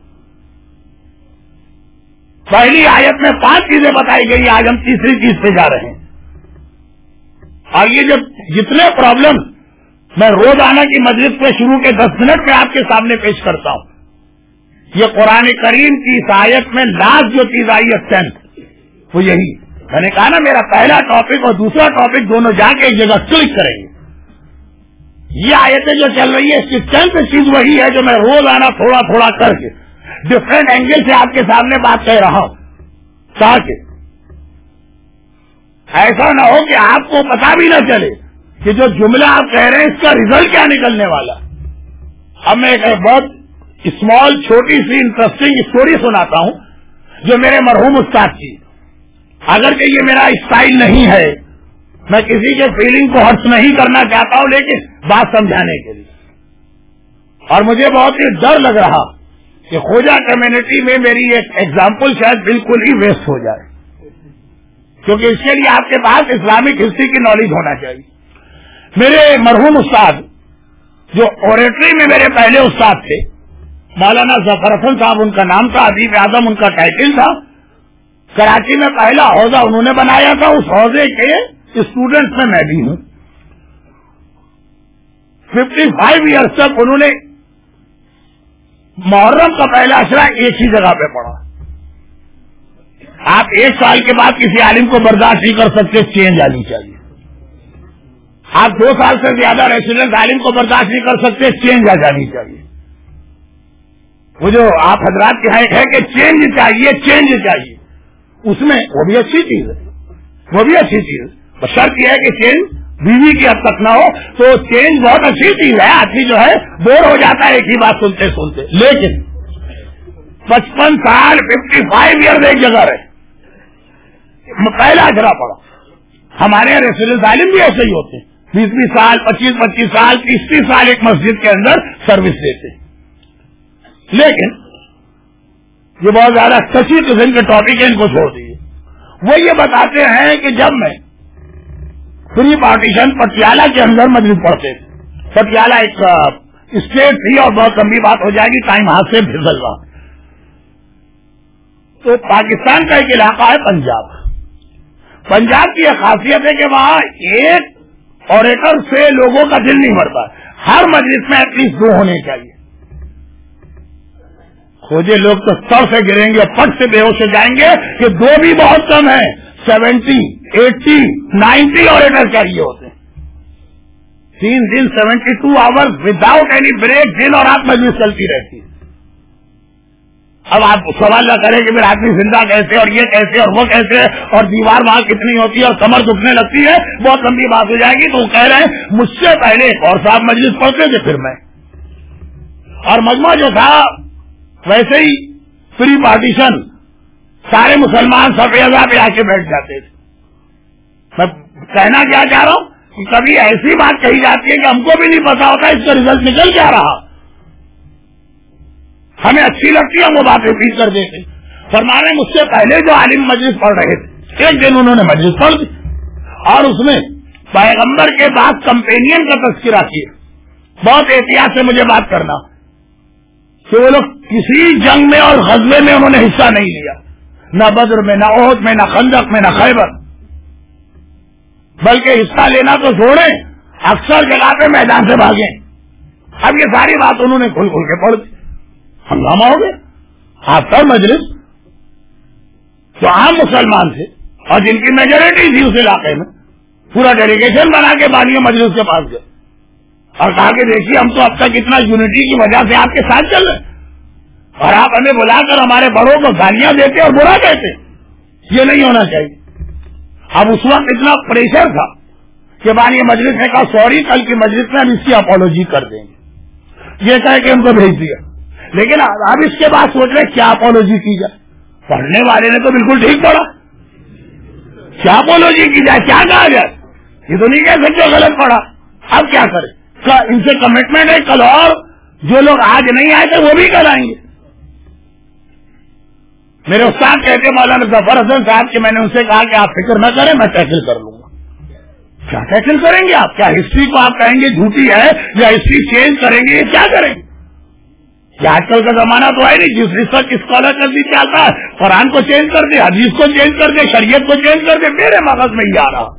پہلی آیت میں پانچ چیزیں بتائی گئی، آج ہم تیسری چیز پہ جا رہے ہیں. اور یہ جو جتنے پرابلم میں روزانہ کی مجلس میں شروع کے دس منٹ میں آپ کے سامنے پیش کرتا ہوں، یہ قرآن کریم کی اس آیت میں لاسٹ جو چیز آئی ہے سینس، وہ یہی. میں نے کہا نا میرا پہلا ٹاپک اور دوسرا ٹاپک دونوں جا کے ایک جگہ کلک کریں گے. یہ آیتیں جو چل رہی ہے اس کی سینس چیز وہی ہے جو میں روزانہ تھوڑا تھوڑا کر کے ڈفرینٹ اینگل سے آپ کے سامنے بات کہہ رہا ہوں، تاکہ ایسا نہ ہو کہ آپ کو پتا بھی نہ چلے کہ جو جملہ آپ کہہ رہے ہیں اس کا ریزلٹ کیا نکلنے والا. اب میں ایک بہت اسمال چھوٹی سی انٹرسٹنگ اسٹوری سناتا ہوں جو میرے مرحوم استاد کی. اگر کہ یہ میرا اسٹائل نہیں ہے، میں کسی کے فیلنگ کو ہرٹ نہیں کرنا چاہتا ہوں، لیکن بات سمجھانے کے لیے. اور مجھے بہت ہی ڈر لگ رہا کہ خوجا کمیونٹی میں میری ایک ایگزامپل شاید بالکل ہی ویسٹ ہو جائے، کیونکہ اس کے لیے آپ کے پاس اسلامک ہسٹری کی نالج ہونا چاہیے. میرے مرحوم استاد جو اوریٹری میں میرے پہلے استاد تھے، مولانا ظفر حسن صاحب ان کا نام تھا، ادیب اعظم ان کا ٹائٹل تھا. کراچی میں پہلا حوضہ انہوں نے بنایا تھا. اس حوضے کے اسٹوڈنٹ میں میں بھی ہوں. ففٹی فائیو ایئرس تک انہوں نے محرم کا پہلا اشرا ایک ہی جگہ پہ پڑھا. آپ ایک سال کے بعد کسی عالم کو برداشت نہیں کر سکتے, چینج آنی چاہیے. آپ دو سال سے زیادہ ریسیڈنٹ عالم کو برداشت نہیں کر سکتے, چینج آ جانی چاہیے. وہ جو آپ حضرات کے یہاں ہے کہ چینج چاہیے چینج چاہیے, اس میں وہ بھی اچھی چیز ہے, وہ بھی اچھی چیز ہے. شرط یہ ہے کہ چینج بیوی کی حد تک نہ ہو, تو چینج بہت اچھی چیز ہے. آدمی جو ہے بور ہو جاتا ہے ایک ہی بات سنتے سنتے. لیکن پچپن سال ففٹی فائیو ایئر ایک جگہ رہے, پہلا اجرا پڑا. ہمارے یہاں ریسیڈنٹ عالم بھی ایسے ہی ہوتے ہیں, بیس بیس سال پچیس پچیس سال تیس تیس سال ایک مسجد کے اندر سروس دیتے. لیکن یہ بہت زیادہ کسی قسم کے ٹاپک ہے, ان کو چھوڑ دیجیے. وہ یہ بتاتے ہیں کہ جب میں فری پارٹیشن پٹیالہ کے اندر مجلس پڑھتے تھے, پٹیالہ ایک اسٹیٹ تھی اور بہت لمبی بات ہو جائے گی, ٹائم ہاتھ سے پھسل رہا. تو پاکستان کا ایک علاقہ ہے پنجاب. پنجاب کی ایک خاصیت ہے کہ وہاں ایک اوریٹر سے لوگوں کا دل نہیں بھرتا. ہر مجلس میں ایٹ لیسٹ دو ہونے چاہیے. کھوجے لوگ تو سر سے گریں گے, پٹ سے بے ہوش ہو جائیں گے کہ دو بھی بہت کم ہے. سیونٹی ایٹی نائنٹی اوریٹر چاہیے ہوتے ہیں. تین دن seventy two hour without any break, دن اور رات مجلس چلتی رہتی ہے. اب آپ سوال نہ کریں کہ میرا آدمی زندہ کیسے اور یہ کیسے اور وہ کیسے اور دیوار وہاں کتنی ہوتی ہے اور کمر دکھنے لگتی ہے, بہت لمبی بات ہو جائے گی. تو وہ کہہ رہے ہیں مجھ سے پہلے ایک اور صاحب مجلس پڑھتے تھے, پھر میں, اور مجمع جو تھا ویسے ہی فری پارٹیشن, سارے مسلمان سفیدہ پہ آ کے بیٹھ جاتے تھے. میں کہنا کیا چاہ رہا ہوں کہ کبھی ایسی بات کہی جاتی ہے کہ ہم کو بھی نہیں پتا ہوتا اس کا ریزلٹ نکل کیا رہا. ہمیں اچھی لگتی ہے, ہم وہ بات ریپیٹ کر دیتے. فرمانے مجھ سے پہلے جو عالم مجلس پڑھ رہے تھے, ایک دن انہوں نے مجلس پڑھ دی اور اس میں پیغمبر کے بعد کمپینین کا تذکرہ کیا. بہت احتیاط سے مجھے بات کرنا کہ وہ لوگ کسی جنگ میں اور غزوے میں انہوں نے حصہ نہیں لیا, نہ بدر میں, نہ احد میں, نہ خندق میں, نہ خیبر. بلکہ حصہ لینا تو چھوڑیں, اکثر جگہ پہ میدان سے بھاگے. اب یہ ساری بات انہوں نے کھل کھل کے پڑھ دی. ہنگامہ ہو گیا. آپ کا مجلس جو عام مسلمان تھے اور جن کی میجورٹی تھی اس علاقے میں, پورا ڈیلیگیشن بنا کے بانی مجلس کے پاس گئے اور کہا کہ دیکھیے ہم تو اب تک اتنا یونٹی کی وجہ سے آپ کے ساتھ چل رہے ہیں اور آپ ہمیں بلا کر ہمارے بڑوں کو گالیاں دیتے اور برا کہتے. یہ نہیں ہونا چاہیے. اب اس وقت اتنا پریشر تھا کہ بانی مجلس نے کہا سوری, کل کی مجلس میں ہم اس کی اپالوجی کر دیں گے. یہ کہہ کے ان کو بھیج دیا. لیکن اب اس کے بعد سوچ رہے کیا اپالوجی کی جائے. پڑھنے والے نے تو بالکل ٹھیک پڑھا, کیا اپالوجی کی جائے, کیا کہا جائے. یہ تو نہیں کہہ سکتے غلط پڑھا. اب کیا کریں, ان سے کمٹمنٹ ہے کل اور جو لوگ آج نہیں آئے تھے وہ بھی کل آئیں گے. میرے استاد کہتے مولانا ظفر حسن صاحب کہ میں نے ان سے کہا کہ آپ فکر نہ کریں, میں ٹیکل کر لوں گا. کیا ٹیکل کریں گے آپ؟ کیا ہسٹری کو آپ کہیں گے جھوٹی ہے یا ہسٹری چینج کریں گے, یہ کیا کریں گے؟ یہ آج کل کا زمانہ تو ہے نہیں جس ریسرچ اسکالر کر دی چلتا ہے, قرآن کو چینج کر دے, حدیث کو چینج کر دے, شریعت کو چینج کر دے. میرے مغز میں یہ آ رہا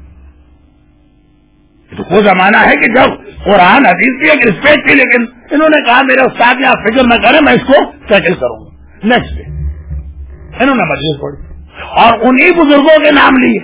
تو وہ زمانہ ہے کہ جب قرآن حدیث کی ایک رسپیکٹ تھی, لیکن انہوں نے کہا میرے استاد نے آپ فکر نہ کریں, میں اس کو ٹیکل کروں گا. نیکسٹ ڈے انہوں نے مجلس پڑھی اور انہی بزرگوں کے نام لیے.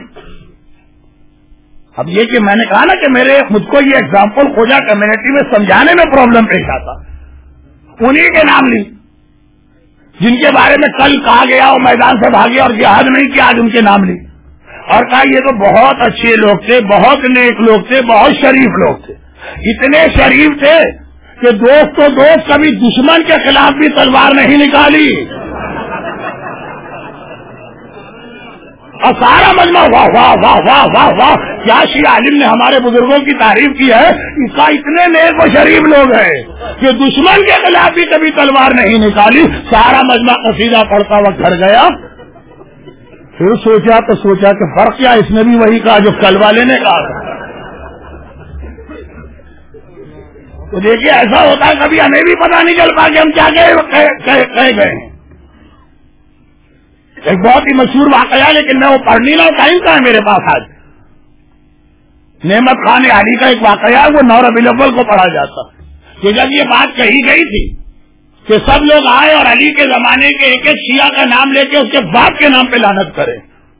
اب یہ کہ میں نے کہا نا کہ میرے مجھ کو یہ ایگزامپل کھوجا کمیونٹی میں سمجھانے میں پرابلم پیش آتا, انہی کے نام لی جن کے بارے میں کل کہا گیا وہ میدان سے بھاگے اور جہاد نہیں کیا, آج ان کے نام لی اور کہا یہ تو بہت اچھے لوگ تھے, بہت نیک لوگ تھے, بہت شریف لوگ تھے. اتنے شریف تھے کہ دوست تو دوست, کبھی دشمن کے خلاف بھی تلوار نہیں نکالی. اور سارا مجمع واہ واہ واہ واہ واہ واہ, کیا شیعہ عالم نے ہمارے بزرگوں کی تعریف کی ہے. اس کا اتنے نیک و شریف لوگ ہیں کہ دشمن کے خلاف بھی کبھی تلوار نہیں نکالی. سارا مجمع قصیدہ پڑھتا وقت گھر گیا. پھر سوچا تو سوچا کہ فرق کیا, اس نے بھی وہی کہا جو کل والے نے کہا. تو دیکھیے ایسا ہوتا ہے کبھی ہمیں بھی پتا نہیں چل پا کہ ہم کیا کہہ گئے ہیں. ایک بہت ہی مشہور واقعہ, لیکن میں وہ پڑھ نہیں رہا, ٹائم کا ہے میرے پاس آج. نعمت خان علی کا ایک واقعہ ہے، وہ نو ربیع الاول کو پڑھا جاتا کہ جب یہ بات کہی گئی تھی کہ سب لوگ آئے اور علی کے زمانے کے ایک ایک شیعہ کا نام لے کے اس کے باپ کے نام پہ لعنت کرے،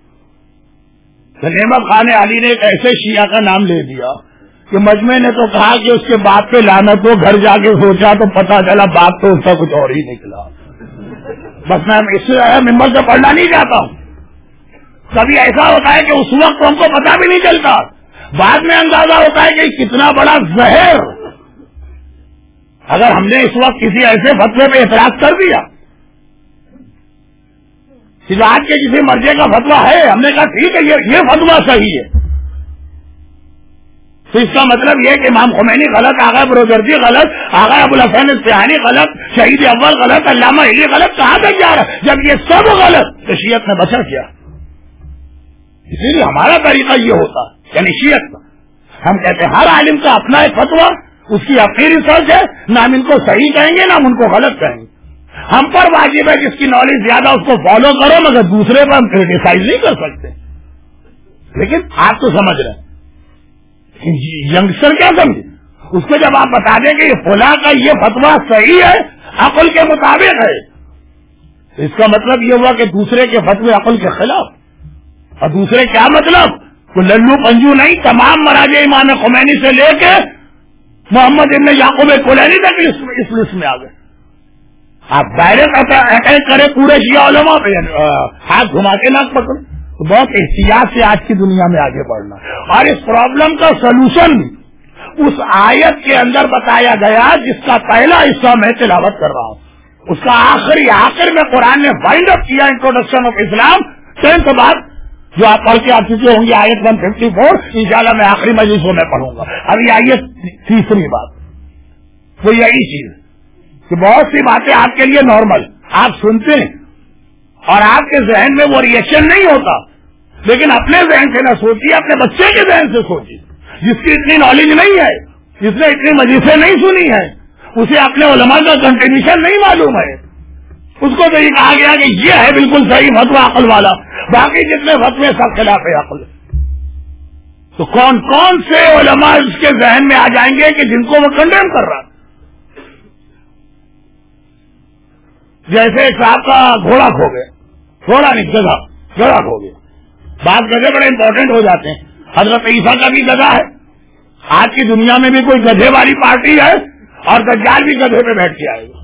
تو نعمت خان علی نے ایک ایسے شیعہ کا نام لے دیا کہ مجمع نے تو کہا کہ اس کے باپ پہ لعنت ہو، گھر جا کے سوچا تو پتا چلا باپ تو اس کا کچھ اور ہی نکلا۔ بس میں اس سے ممبر سے پڑھنا نہیں چاہتا ہوں۔ کبھی ایسا ہوتا ہے کہ اس وقت ہم کو پتا بھی نہیں چلتا، بعد میں اندازہ ہوتا ہے کہ کتنا بڑا زہر، اگر ہم نے اس وقت کسی ایسے فتوے پہ اعتراض کر دیا کہ آج کے کسی مرجے کا فتویٰ ہے، ہم نے کہا ٹھیک ہے یہ یہ فتویٰ صحیح ہے، تو اس کا مطلب یہ کہ امام خمینی غلط، آغا بروجردی غلط، آغا ابوالحسن اصفہانی غلط، شہید اول غلط، علامہ علی غلط، کہاں تک جا رہا ہے؟ جب یہ سب غلط تو شیعت نے بچا کیا؟ اسی لیے ہمارا طریقہ یہ ہوتا یعنی شیعت کا، ہم کہتے ہیں ہر عالم کا اپنا ایک فتویٰ، اس کی اپنی ریسرچ ہے، نہ ہم ان کو صحیح کہیں گے نہ ہم ان کو غلط کہیں گے۔ ہم پر واجب ہے جس کی نالج زیادہ اس کو فالو کرو، مگر دوسرے پر ہم کریٹیسائز نہیں کر سکتے۔ لیکن آپ تو سمجھ رہے ہیں ینگسٹر کیا سمجھے، اس کو جب آپ بتا دیں کہ یہ فلاں کا یہ فتویٰ صحیح ہے، عقل کے مطابق ہے، تو اس کا مطلب یہ ہوا کہ دوسرے کے فتوے عقل کے خلاف، اور دوسرے کیا مطلب کوئی للو پنجو نہیں، تمام مراجع امام خمینی سے لے کے محمد ابن یعقوب کلینی تک اس لسٹ میں آ گئے۔ آپ ڈائریکٹ اٹیک کریں پورے شیعہ علماء پہ، ہاتھ گھما کے ناک پکڑ، بہت احتیاط سے آج کی دنیا میں آگے بڑھنا، اور اس پرابلم کا سلوشن اس آیت کے اندر بتایا گیا جس کا پہلا حصہ میں تلاوت کر رہا ہوں، اس کا آخری آخر میں قرآن نے وائنڈ اپ کیا انٹروڈکشن آف اسلام ٹینتھ بات جو آپ پڑھ کے آپ چکے ہوں گے آیت ون ففٹی فور، ان شاء اللہ میں آخری مجلسوں میں پڑھوں گا۔ ابھی آئیے تیسری بات، وہ یہی چیز کہ بہت سی باتیں آپ کے لیے نارمل آپ سنتے ہیں اور آپ کے ذہن میں وہ ریئیکشن نہیں ہوتا، لیکن اپنے ذہن سے نہ سوچیے، اپنے بچے کے ذہن سے سوچیے، جس کی اتنی نالج نہیں ہے، جس نے اتنی مجلسیں نہیں سنی ہے، اسے اپنے علماء کا کنٹریبیوشن نہیں معلوم ہے، اس کو تو یہ کہا گیا کہ یہ ہے بالکل صحیح فتویٰ عقل والا، باقی جتنے فتوے سب خلاف عقل، تو کون کون سے علماء اس کے ذہن میں آ جائیں گے کہ جن کو وہ کنڈیم کر رہا؟ جیسے ایک صاحب کا گھوڑا کھو گیا، گھوڑا نہیں گدھا، گدھا کھو گیا، بعض گدھے بڑے امپورٹنٹ ہو جاتے ہیں، حضرت عیسیٰ کا بھی گدھا ہے، آج کی دنیا میں بھی کوئی گدھے والی پارٹی ہے اور دجال بھی گدھے پہ بیٹھ کے آئے گا،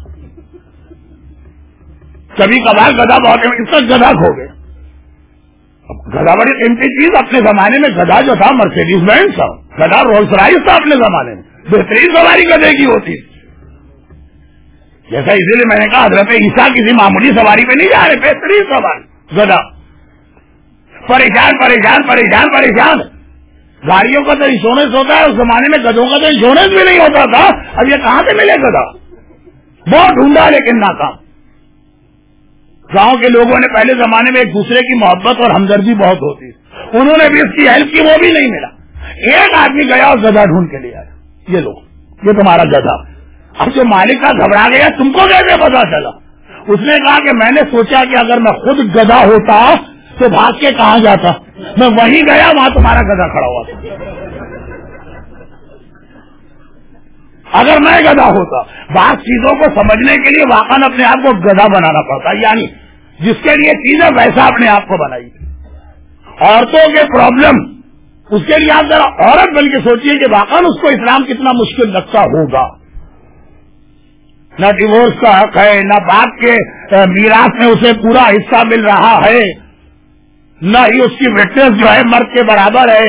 کبھی کبھار گدھا بہت اس کا گدھا کھو گیا۔ گدھا بڑی قیمتی چیز، اپنے زمانے میں گدھا جو تھا مرسیڈیز بینز تھا، گدھا رولس رائس تھا اپنے زمانے میں، بہترین سواری گدھے کی ہوتی تھی، جیسا اسی لیے میں نے کہا حضرت عیسیٰ کسی معمولی سواری پہ نہیں جا رہے، بہترین سواری گدھا، پریشان پریشان پریشان پریشان، گاڑیوں کا تو انشورنس ہوتا ہے، اس زمانے میں گدھوں کا تو انشورنس بھی نہیں ہوتا تھا، اب یہ کہاں سے ملے گدھا، بہت ڈھونڈا لیکن ناکام۔ گاؤں کے لوگوں نے پہلے زمانے میں ایک دوسرے کی محبت اور ہمدردی بہت ہوتی، انہوں نے بھی اس کی ہیلپ کی، وہ بھی نہیں ملا، ایک آدمی گیا اور گدھا ڈھونڈ کے لے آیا، یہ لو یہ تمہارا گدھا۔ اب جو مالک کا گھبرا گیا، تم کو کیسے پتا چلا؟ اس نے کہا کہ میں نے سوچا کہ اگر میں خود گدھا ہوتا تو بھاگ کے کہاں جاتا، میں وہیں گیا، وہاں تمہارا گدھا کھڑا ہوا تھا۔ اگر میں گدھا ہوتا، بعض چیزوں کو سمجھنے کے لیے واقعا اپنے آپ کو گدھا بنانا پڑتا، یعنی جس کے لیے چیز ہے ویسا اپنے آپ کو بنائی۔ عورتوں کے پرابلم، اس کے لیے آپ ذرا عورت بن کے سوچیے کہ واقعا اس کو اسلام کتنا مشکل لگتا ہوگا، نہ ڈیورس کا حق ہے، نہ باپ کے میراث میں اسے پورا حصہ مل رہا ہے، نہ ہی اس کی وٹنس جو ہے مرد کے برابر ہے،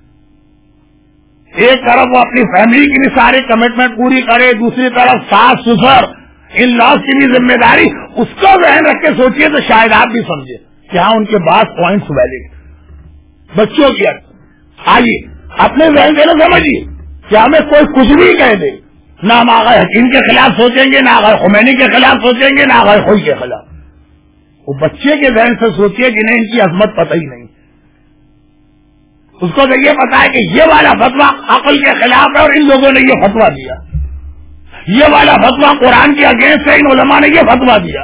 ایک طرف وہ اپنی فیملی کی بھی ساری کمٹمنٹ پوری کرے، دوسری طرف ساس سسر ان لاس کی بھی ذمہ داری، اس کا ذہن رکھ کے سوچیے تو شاید آپ بھی سمجھے کہ ہاں ان کے بعض پوائنٹس ویلڈ۔ بچوں کی آئیے اپنے ذہن سے نہ سمجھیے کہ ہمیں کوئی کچھ بھی کہہ دے، نہ ہم آغا حکیم کے خلاف سوچیں گے، نہ آغا خمینی کے خلاف سوچیں گے، نہ آغا خوئی کے خلاف، وہ بچے کے ذہن سے سوچیے جنہیں ان کی عظمت پتہ ہی نہیں، اس کو تو یہ پتا ہے کہ یہ والا فتویٰ عقل کے خلاف ہے اور ان لوگوں نے یہ فتویٰ دیا، یہ والا فتویٰ قرآن کے اگینسٹ ہے، ان علماء نے یہ فتویٰ دیا۔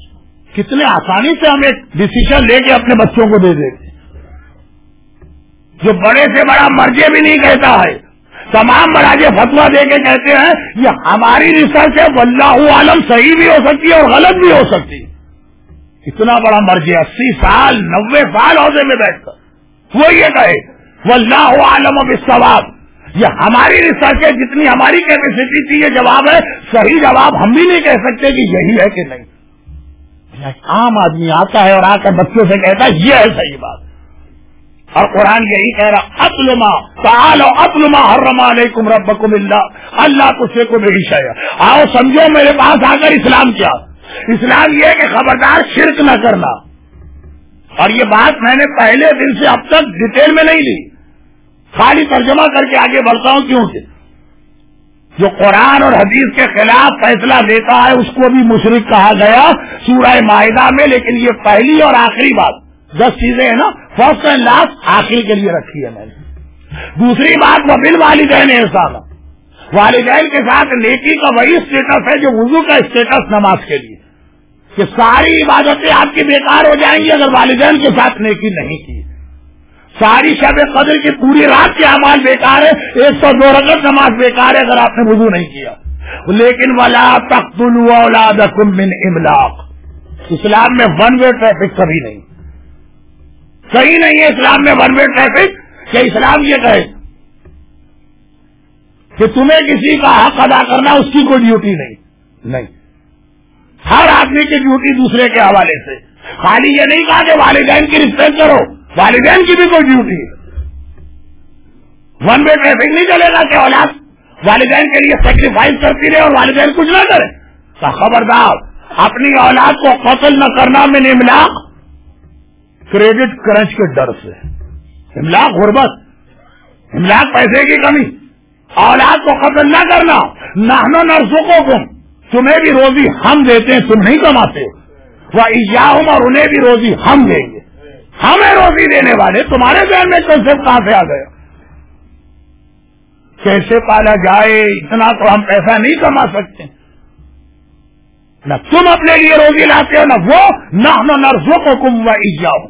کتنے آسانی سے ہم ایک ڈسیزن لے کے اپنے بچوں کو دے دیتے، جو بڑے سے بڑا مرجع بھی نہیں کہتا ہے، تمام مراجع فتویٰ دے کے کہتے ہیں یہ ہماری ریسرچ ہے، واللہ عالم صحیح بھی ہو سکتی ہے اور غلط بھی ہو سکتی ہے۔ اتنا بڑا مرجع اسی سال نوے سال عہدے میں بیٹھ کر وہ یہ کہے واللہ عالم بالصواب، یہ ہماری ریسرچ ہے، جتنی ہماری کیپیسٹی تھی یہ جواب ہے، صحیح جواب ہم بھی نہیں کہہ سکتے کہ یہی ہے کہ نہیں۔ عام آدمی آتا ہے اور آ کر بچوں سے کہتا ہے یہ ہے صحیح بات، اور قرآن یہی کہہ رہا اتل ما تعالوا اتل ما حرم علیکم ربکم اللہ اللہ تشرکوا بہ شیئا، آؤ سمجھو میرے پاس آ کر اسلام کیا، اسلام یہ کہ خبردار شرک نہ کرنا۔ اور یہ بات میں نے پہلے دن سے اب تک ڈیٹیل میں نہیں لی، خالی ترجمہ کر کے آگے بڑھتا ہوں، کیونکہ جو قرآن اور حدیث کے خلاف فیصلہ دیتا ہے اس کو بھی مشرک کہا گیا سورہ مائدہ میں، لیکن یہ پہلی اور آخری بات، دس چیزیں ہیں نا، فرسٹ اینڈ لاسٹ آخری کے لیے رکھی ہے میں نے۔ دوسری بات وہ بالوالدین احسانا، والدین کے ساتھ نیکی کا وہی اسٹیٹس ہے جو وضو کا اسٹیٹس نماز کے لیے، کہ ساری عبادتیں آپ کی بیکار ہو جائیں گی اگر والدین کے ساتھ نیکی نہیں کی۔ ساری شب قدر کی پوری رات کے اعمال بیکار ہے، ایک سو دو رکعت نماز بیکار ہے اگر آپ نے وضو نہیں کیا۔ لیکن ولا تقتلوا اولادکم من املاق، اسلام میں ون وے ٹریفک کبھی نہیں، صحیح نہیں ہے اسلام میں ون وے ٹریفک، کہ اسلام یہ کہے کہ تمہیں کسی کا حق ادا کرنا اس کی کوئی ڈیوٹی نہیں، نہیں، ہر آدمی کی ڈیوٹی دوسرے کے حوالے سے۔ خالی یہ نہیں کہا کہ والدین کی رسپیکٹ کرو، والدین کی بھی کوئی ڈیوٹی ہے، ون وے ٹریفک نہیں چلے گا کہ اولاد والدین کے لیے سیکریفائس کرتی رہے اور والدین کچھ نہ کرے۔ تو خبردار اپنی اولاد کو قتل نہ کرنا من املاق، کریڈٹ کرنچ کے ڈر سے، املاق غربت، املاق پیسے کی کمی، اولاد کو قتل نہ کرنا، نحن نرزقکم، تمہیں بھی روزی ہم دیتے ہیں، تم نہیں کماتے، وإیاہم، اور انہیں بھی روزی ہم دیں گے، ہمیں روزی دینے والے۔ تمہارے ذہن میں کنسیپٹ کہاں سے آ گیا؟ کیسے پالا جائے، اتنا تو ہم پیسہ نہیں کما سکتے، نہ تم اپنے لیے روزی لاتے ہو نہ وہ، نحن نرزقکم وإیاہم۔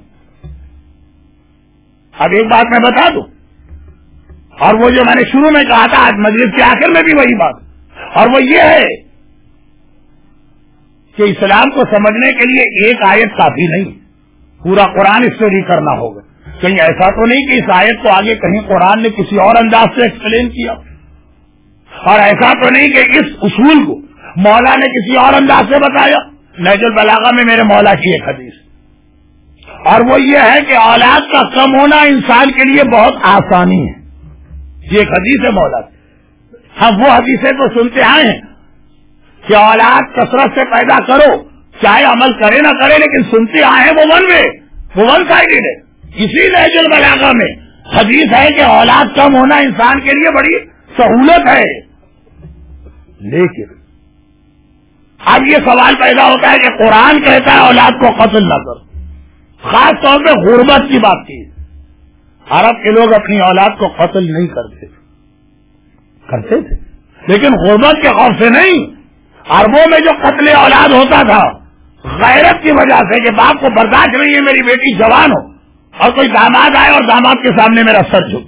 اب ایک بات میں بتا دوں، اور وہ جو میں نے شروع میں کہا تھا آج مجلس کے آخر میں بھی وہی بات، اور وہ یہ ہے کہ اسلام کو سمجھنے کے لیے ایک آیت کافی نہیں، پورا قرآن اسٹڈی کرنا ہوگا۔ کہیں ایسا تو نہیں کہ اس آیت کو آگے کہیں قرآن نے کسی اور انداز سے ایکسپلین کیا، اور ایسا تو نہیں کہ اس اصول کو مولا نے کسی اور انداز سے بتایا۔ نہج البلاغہ میں میرے مولا کی ایک حدیث، اور وہ یہ ہے کہ اولاد کا کم ہونا انسان کے لیے بہت آسانی ہے، یہ ایک حدیث ہے مولا کی۔ ہم وہ حدیثیں تو سنتے آئے ہیں کہ اولاد کثرت سے پیدا کرو، چاہے عمل کرے نہ کرے، لیکن سنتے آئے ہیں وہ ون وے، وہ ون سائڈڈ ہے۔ اسی نہج البلاغہ میں حدیث ہے کہ اولاد کم ہونا انسان کے لیے بڑی سہولت ہے، لیکن اب یہ سوال پیدا ہوتا ہے کہ قرآن کہتا ہے اولاد کو قتل نہ کرو، خاص طور پہ غربت کی بات کی۔ عرب کے لوگ اپنی اولاد کو قتل نہیں کرتے تھے، کرتے تھے لیکن غربت کے خوف سے نہیں۔ عربوں میں جو قتل اولاد ہوتا تھا غیرت کی وجہ سے کہ باپ کو برداشت نہیں ہے میری بیٹی جوان ہو اور کوئی داماد آئے اور داماد کے سامنے میرا سر جھکے۔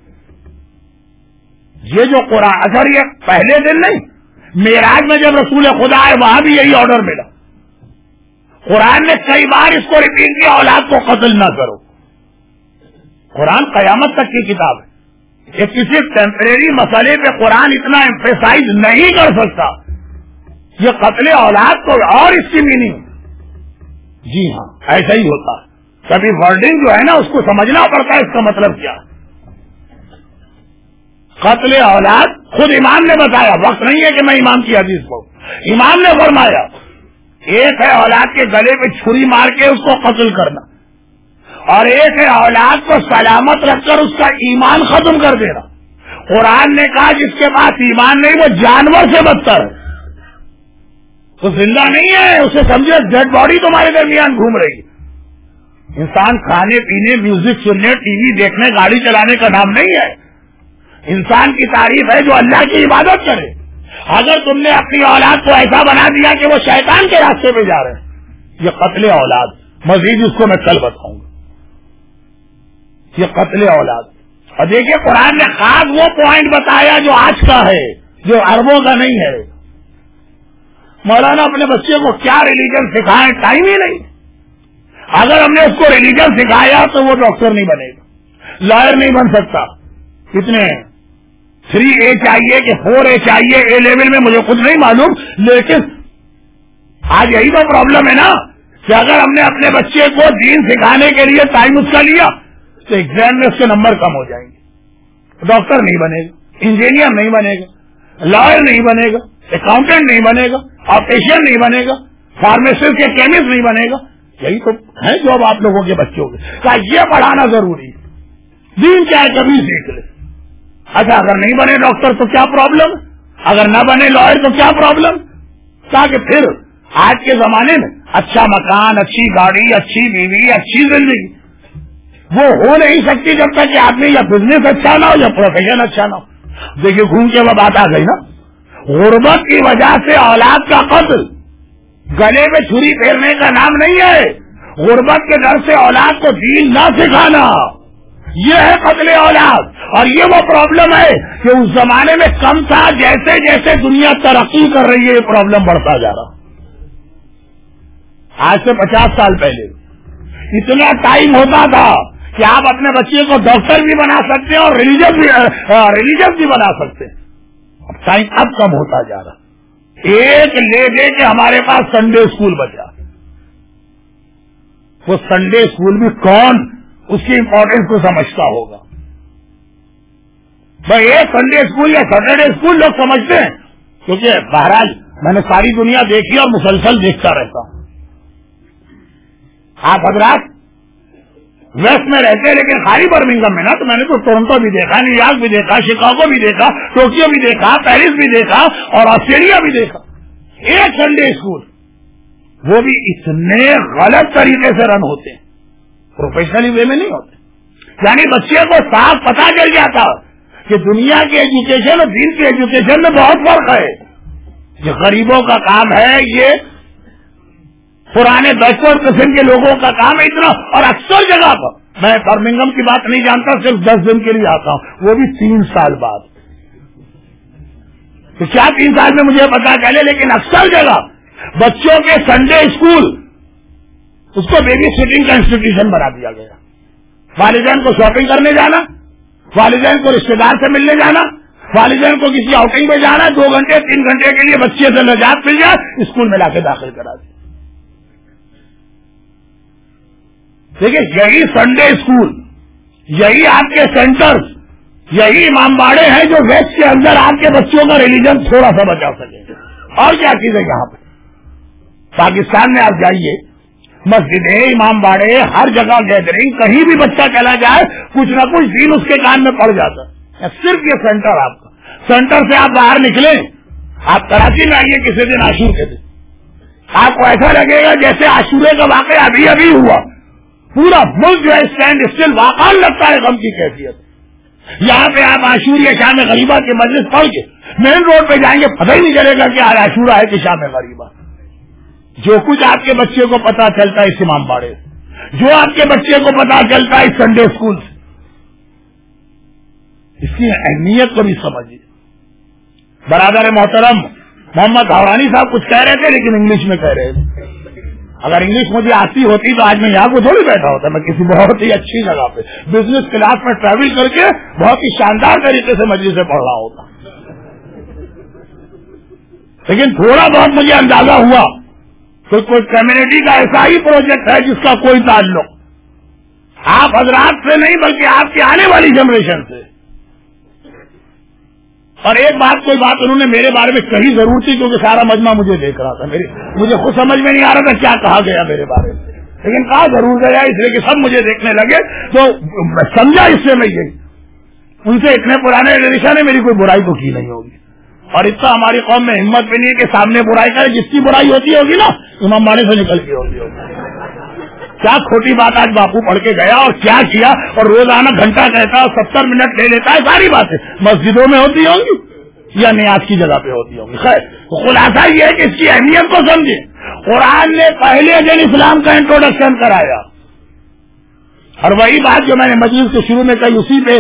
یہ جو قرآن اثر یہ پہلے دن نہیں، معراج میں جب رسول خدا آئے وہاں بھی یہی آرڈر ملا۔ قرآن نے کئی بار اس کو ریپیٹ کیا اولاد کو قتل نہ کرو۔ قرآن قیامت تک کی کتاب ہے، یہ کسی ٹیمپریری مسئلے پہ قرآن اتنا ایمفیسائز نہیں کر سکتا۔ یہ قتل اولاد کو اور اس کی میننگ، جی ہاں ایسا ہی ہوتا ہے۔ کبھی ورڈنگ جو ہے نا اس کو سمجھنا پڑتا ہے اس کا مطلب کیا۔ قتل اولاد خود امام نے بتایا، وقت نہیں ہے کہ میں امام کی حدیث کو، امام نے فرمایا ایک ہے اولاد کے گلے پہ چھری مار کے اس کو قتل کرنا، اور ایک ہے اولاد کو سلامت رکھ کر اس کا ایمان ختم کر دینا۔ قرآن نے کہا جس کے پاس ایمان نہیں وہ جانور سے بدتر ہے، وہ زندہ نہیں ہے، اسے سمجھے ڈیڈ باڈی تمہارے درمیان گھوم رہی ہے۔ انسان کھانے پینے، میوزک سننے، ٹی وی دیکھنے، گاڑی چلانے کا نام نہیں ہے۔ انسان کی تعریف ہے جو اللہ کی عبادت کرے۔ اگر تم نے اپنی اولاد کو ایسا بنا دیا کہ وہ شیطان کے راستے پہ جا رہے ہیں، یہ قتل اولاد، مزید اس کو میں کل بتاؤں گا۔ یہ قتل اولاد. اور دیکھیے قرآن نے خاص وہ پوائنٹ بتایا جو آج کا ہے, جو عربوں کا نہیں ہے. مولانا اپنے بچے کو کیا ریلیجن سکھائیں, ٹائم ہی نہیں. اگر ہم نے اس کو ریلیجن سکھایا تو وہ ڈاکٹر نہیں بنے گا, لائر نہیں بن سکتا. کتنے تھری اے چاہیے کہ فور اے چاہیے, اے لیول میں مجھے خود نہیں معلوم, لیکن آج یہی تو پرابلم ہے نا کہ اگر ہم نے اپنے بچے کو دین سکھانے کے لیے ٹائم اس کا لیا تو ایگزام میں اس کے نمبر کم ہو جائیں گے. ڈاکٹر نہیں بنے گا, انجینئر نہیں بنے گا, لائر نہیں بنے گا, اکاؤنٹنٹ نہیں بنے گا, آپریشن نہیں بنے گا, فارمیسسٹ یا کیمسٹ نہیں بنے گا. یہی تو ہے جاب آپ لوگوں کے بچوں کے. کیا یہ پڑھانا ضروری ہے؟ دین کیا ہے کبھی سیکھ لے. اچھا اگر نہیں بنے ڈاکٹر تو کیا پرابلم, اگر نہ بنے لائر تو کیا پرابلم. تاکہ پھر آج کے زمانے میں اچھا مکان, اچھی گاڑی, اچھی بیوی, اچھی زندگی وہ ہو نہیں سکتی جب تک کہ آدمی یا بزنس اچھا نہ ہو یا پروفیشن اچھا نہ ہو. دیکھیے گھوم کے وہ بات آ گئی نا, غربت کی وجہ سے اولاد کا قتل گلے میں چھری پھیرنے کا نام نہیں ہے. غربت کے ڈر سے اولاد کو دین نہ سکھانا, یہ ہے قتل اولاد. اور یہ وہ پرابلم ہے کہ اس زمانے میں کم تھا, جیسے جیسے دنیا ترقی کر رہی ہے یہ پرابلم بڑھتا جا رہا. آج سے پچاس سال پہلے اتنا ٹائم ہوتا تھا کہ آپ اپنے بچے کو ڈاکٹر بھی بنا سکتے ہیں اور ریلیجس بھی ریلیجس بھی بنا سکتے ہیں. اب ٹائم اب کم ہوتا جا رہا. ایک لے دے کے ہمارے پاس سنڈے اسکول بچا. وہ سنڈے اسکول بھی کون اس کی امپورٹینس کو سمجھتا ہوگا؟ بھائی ایک سنڈے اسکول یا سیٹرڈے اسکول لوگ سمجھتے ہیں, کیونکہ بہرحال میں نے ساری دنیا دیکھی اور مسلسل دیکھتا رہتا ہوں. آپ حضرات ویسٹ میں رہتے ہیں لیکن خالی برمنگم میں نا, تو میں نے تو ٹورنٹو بھی دیکھا, نیو یارک بھی دیکھا, شکاگو بھی دیکھا, ٹوکیو بھی دیکھا, پیرس بھی دیکھا اور آسٹریلیا بھی دیکھا. ایک سنڈے اسکول, وہ بھی اتنے غلط طریقے سے رن ہوتے ہیں, پروفیشنلی وے میں نہیں ہوتے. یعنی بچے کو صاف پتا چل جاتا کہ دنیا کی ایجوکیشن اور دین کی ایجوکیشن میں بہت فرق ہے. یہ غریبوں کا کام ہے, یہ پرانے بیکورڈ قسم کے لوگوں کا کام ہے اتنا. اور اکثر جگہ پر, میں برمنگم کی بات نہیں جانتا, صرف دس دن کے لیے آتا ہوں, وہ بھی تین سال بعد. تو کیا تین سال میں مجھے پتا چلے, لیکن اکثر جگہ بچوں کے سنڈے اسکول اس کو بیبی سٹنگ کا انسٹیٹیوشن بنا دیا گیا. والدین کو شاپنگ کرنے جانا, والدین کو رشتے دار سے ملنے جانا, والدین کو کسی آؤٹنگ میں جانا, دو گھنٹے تین گھنٹے کے لیے بچے سے نجات مل جائے, اسکول میں لا کے داخل کرا دیا. دیکھیے یہی سنڈے اسکول, یہی آپ کے سینٹرز, یہی امام باڑے ہیں جو ویسٹ کے اندر آپ کے بچوں کا ریلیجن تھوڑا سا بچا سکے. اور کیا چیز ہے یہاں پہ پاکستان میں آپ جائیے, مسجدیں, امام باڑے, ہر جگہ گیدرنگ, کہیں بھی بچہ چلا جائے کچھ نہ کچھ دین اس کے کان میں پڑ جاتا ہے. صرف یہ سینٹر آپ کا, سینٹر سے آپ باہر نکلیں, آپ کراچی میں آئیے کسی دن عاشور کے دن, آپ کو ایسا لگے گا جیسے عاشورے کا واقعہ ابھی ابھی ہوا. پورا ملک جو ہے اسٹینڈ اسٹل واقعہ لگتا ہے غم کی کیفیت. یہاں پہ آپ عاشور یا شام غریبہ کے مجلس پڑھ کے مین روڈ پہ جائیں گے, پتہ ہی نہیں چلے گا کہ آج عاشورہ ہے کہ شام غریبہ. جو کچھ آپ کے بچے کو پتا چلتا ہے اس امام باڑے سے, جو آپ کے بچے کو پتا چلتا ہے اس سنڈے اسکول سے, اس کی اہمیت کو بھی سمجھیے. برادر محترم محمد حورانی صاحب کچھ کہہ رہے تھے لیکن انگلش میں کہہ رہے تھے. اگر انگلش مجھے آتی ہوتی تو آج میں یہاں کو تھوڑی بیٹھا ہوتا, میں کسی بہت ہی اچھی جگہ پہ بزنس کلاس میں ٹریول کر کے بہت ہی شاندار طریقے سے مجلس سے پڑھ رہا ہوتا. لیکن تھوڑا بہت مجھے اندازہ ہوا کہ کوئی کمیونٹی کا ایسا ہی پروجیکٹ ہے جس کا کوئی تعلق آپ حضرات سے نہیں بلکہ آپ کی آنے والی جنریشن سے. اور ایک بات کوئی بات انہوں نے میرے بارے میں کہی ضرور تھی, کیونکہ سارا مجمع مجھے دیکھ رہا تھا, میری مجھے خود سمجھ میں نہیں آ رہا تھا کیا کہا گیا میرے بارے میں, لیکن کہا ضرور گیا اس لیے کہ سب مجھے دیکھنے لگے تو سمجھا اس سے میں یہی. ان سے اتنے پرانے ریلیشن ہے, میری کوئی برائی تو کی نہیں ہوگی. اور اتنا ہماری قوم میں ہمت بھی نہیں ہے کہ سامنے برائی کرے, جس کی برائی ہوتی ہوگی نا امام باڑے سے نکل کے ہوتی ہوگی. کیا کھوٹی بات آج باپو پڑھ کے گیا اور کیا کیا, اور روزانہ گھنٹہ کہتا ہے, ستر منٹ لے لیتا ہے, ساری باتیں مسجدوں میں ہوتی ہوں گی یا نیاز کی جگہ پہ ہوتی ہوں گی. خیر خلاصہ یہ ہے کہ اس کی اہمیت کو سمجھیں. قرآن نے پہلے دن اسلام کا انٹروڈکشن کرایا, اور وہی بات جو میں نے مجلس کے شروع میں کہی اسی پہ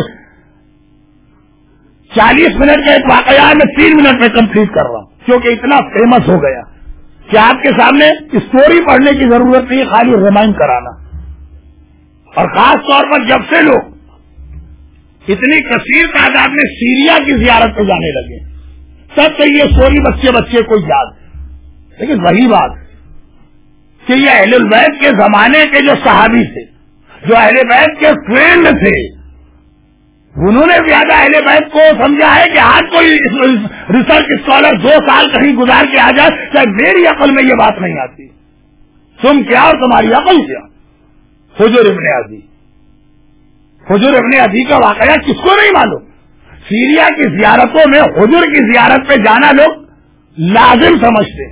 چالیس منٹ کا ایک واقعہ میں تین منٹ میں کمپلیٹ کر رہا ہوں کیونکہ اتنا فیمس ہو گیا کہ آپ کے سامنے اسٹوری پڑھنے کی ضرورت نہیں، خالی ریمائنڈ کرانا. اور خاص طور پر جب سے لوگ اتنی کثیر تعداد میں سیریا کی زیارت پہ جانے لگے تب تو یہ اسٹوری بچے بچے کو یاد. لیکن وہی بات کہ یہ اہل البیت کے زمانے کے جو صحابی تھے، جو اہل بیت کے فرینڈ تھے، انہوں نے زیادہ اہل بیت کو سمجھا ہے کہ آج کوئی ریسرچ اسکالر دو سال کہیں گزار کے آ جائے چاہے میری عقل میں یہ بات نہیں آتی. تم کیا اور تمہاری عقل کیا. حجر ابن عدی حجر ابن عدی کا واقعہ کس کو نہیں معلوم. سیریا کی زیارتوں میں حجر کی زیارت پہ جانا لوگ لازم سمجھتے.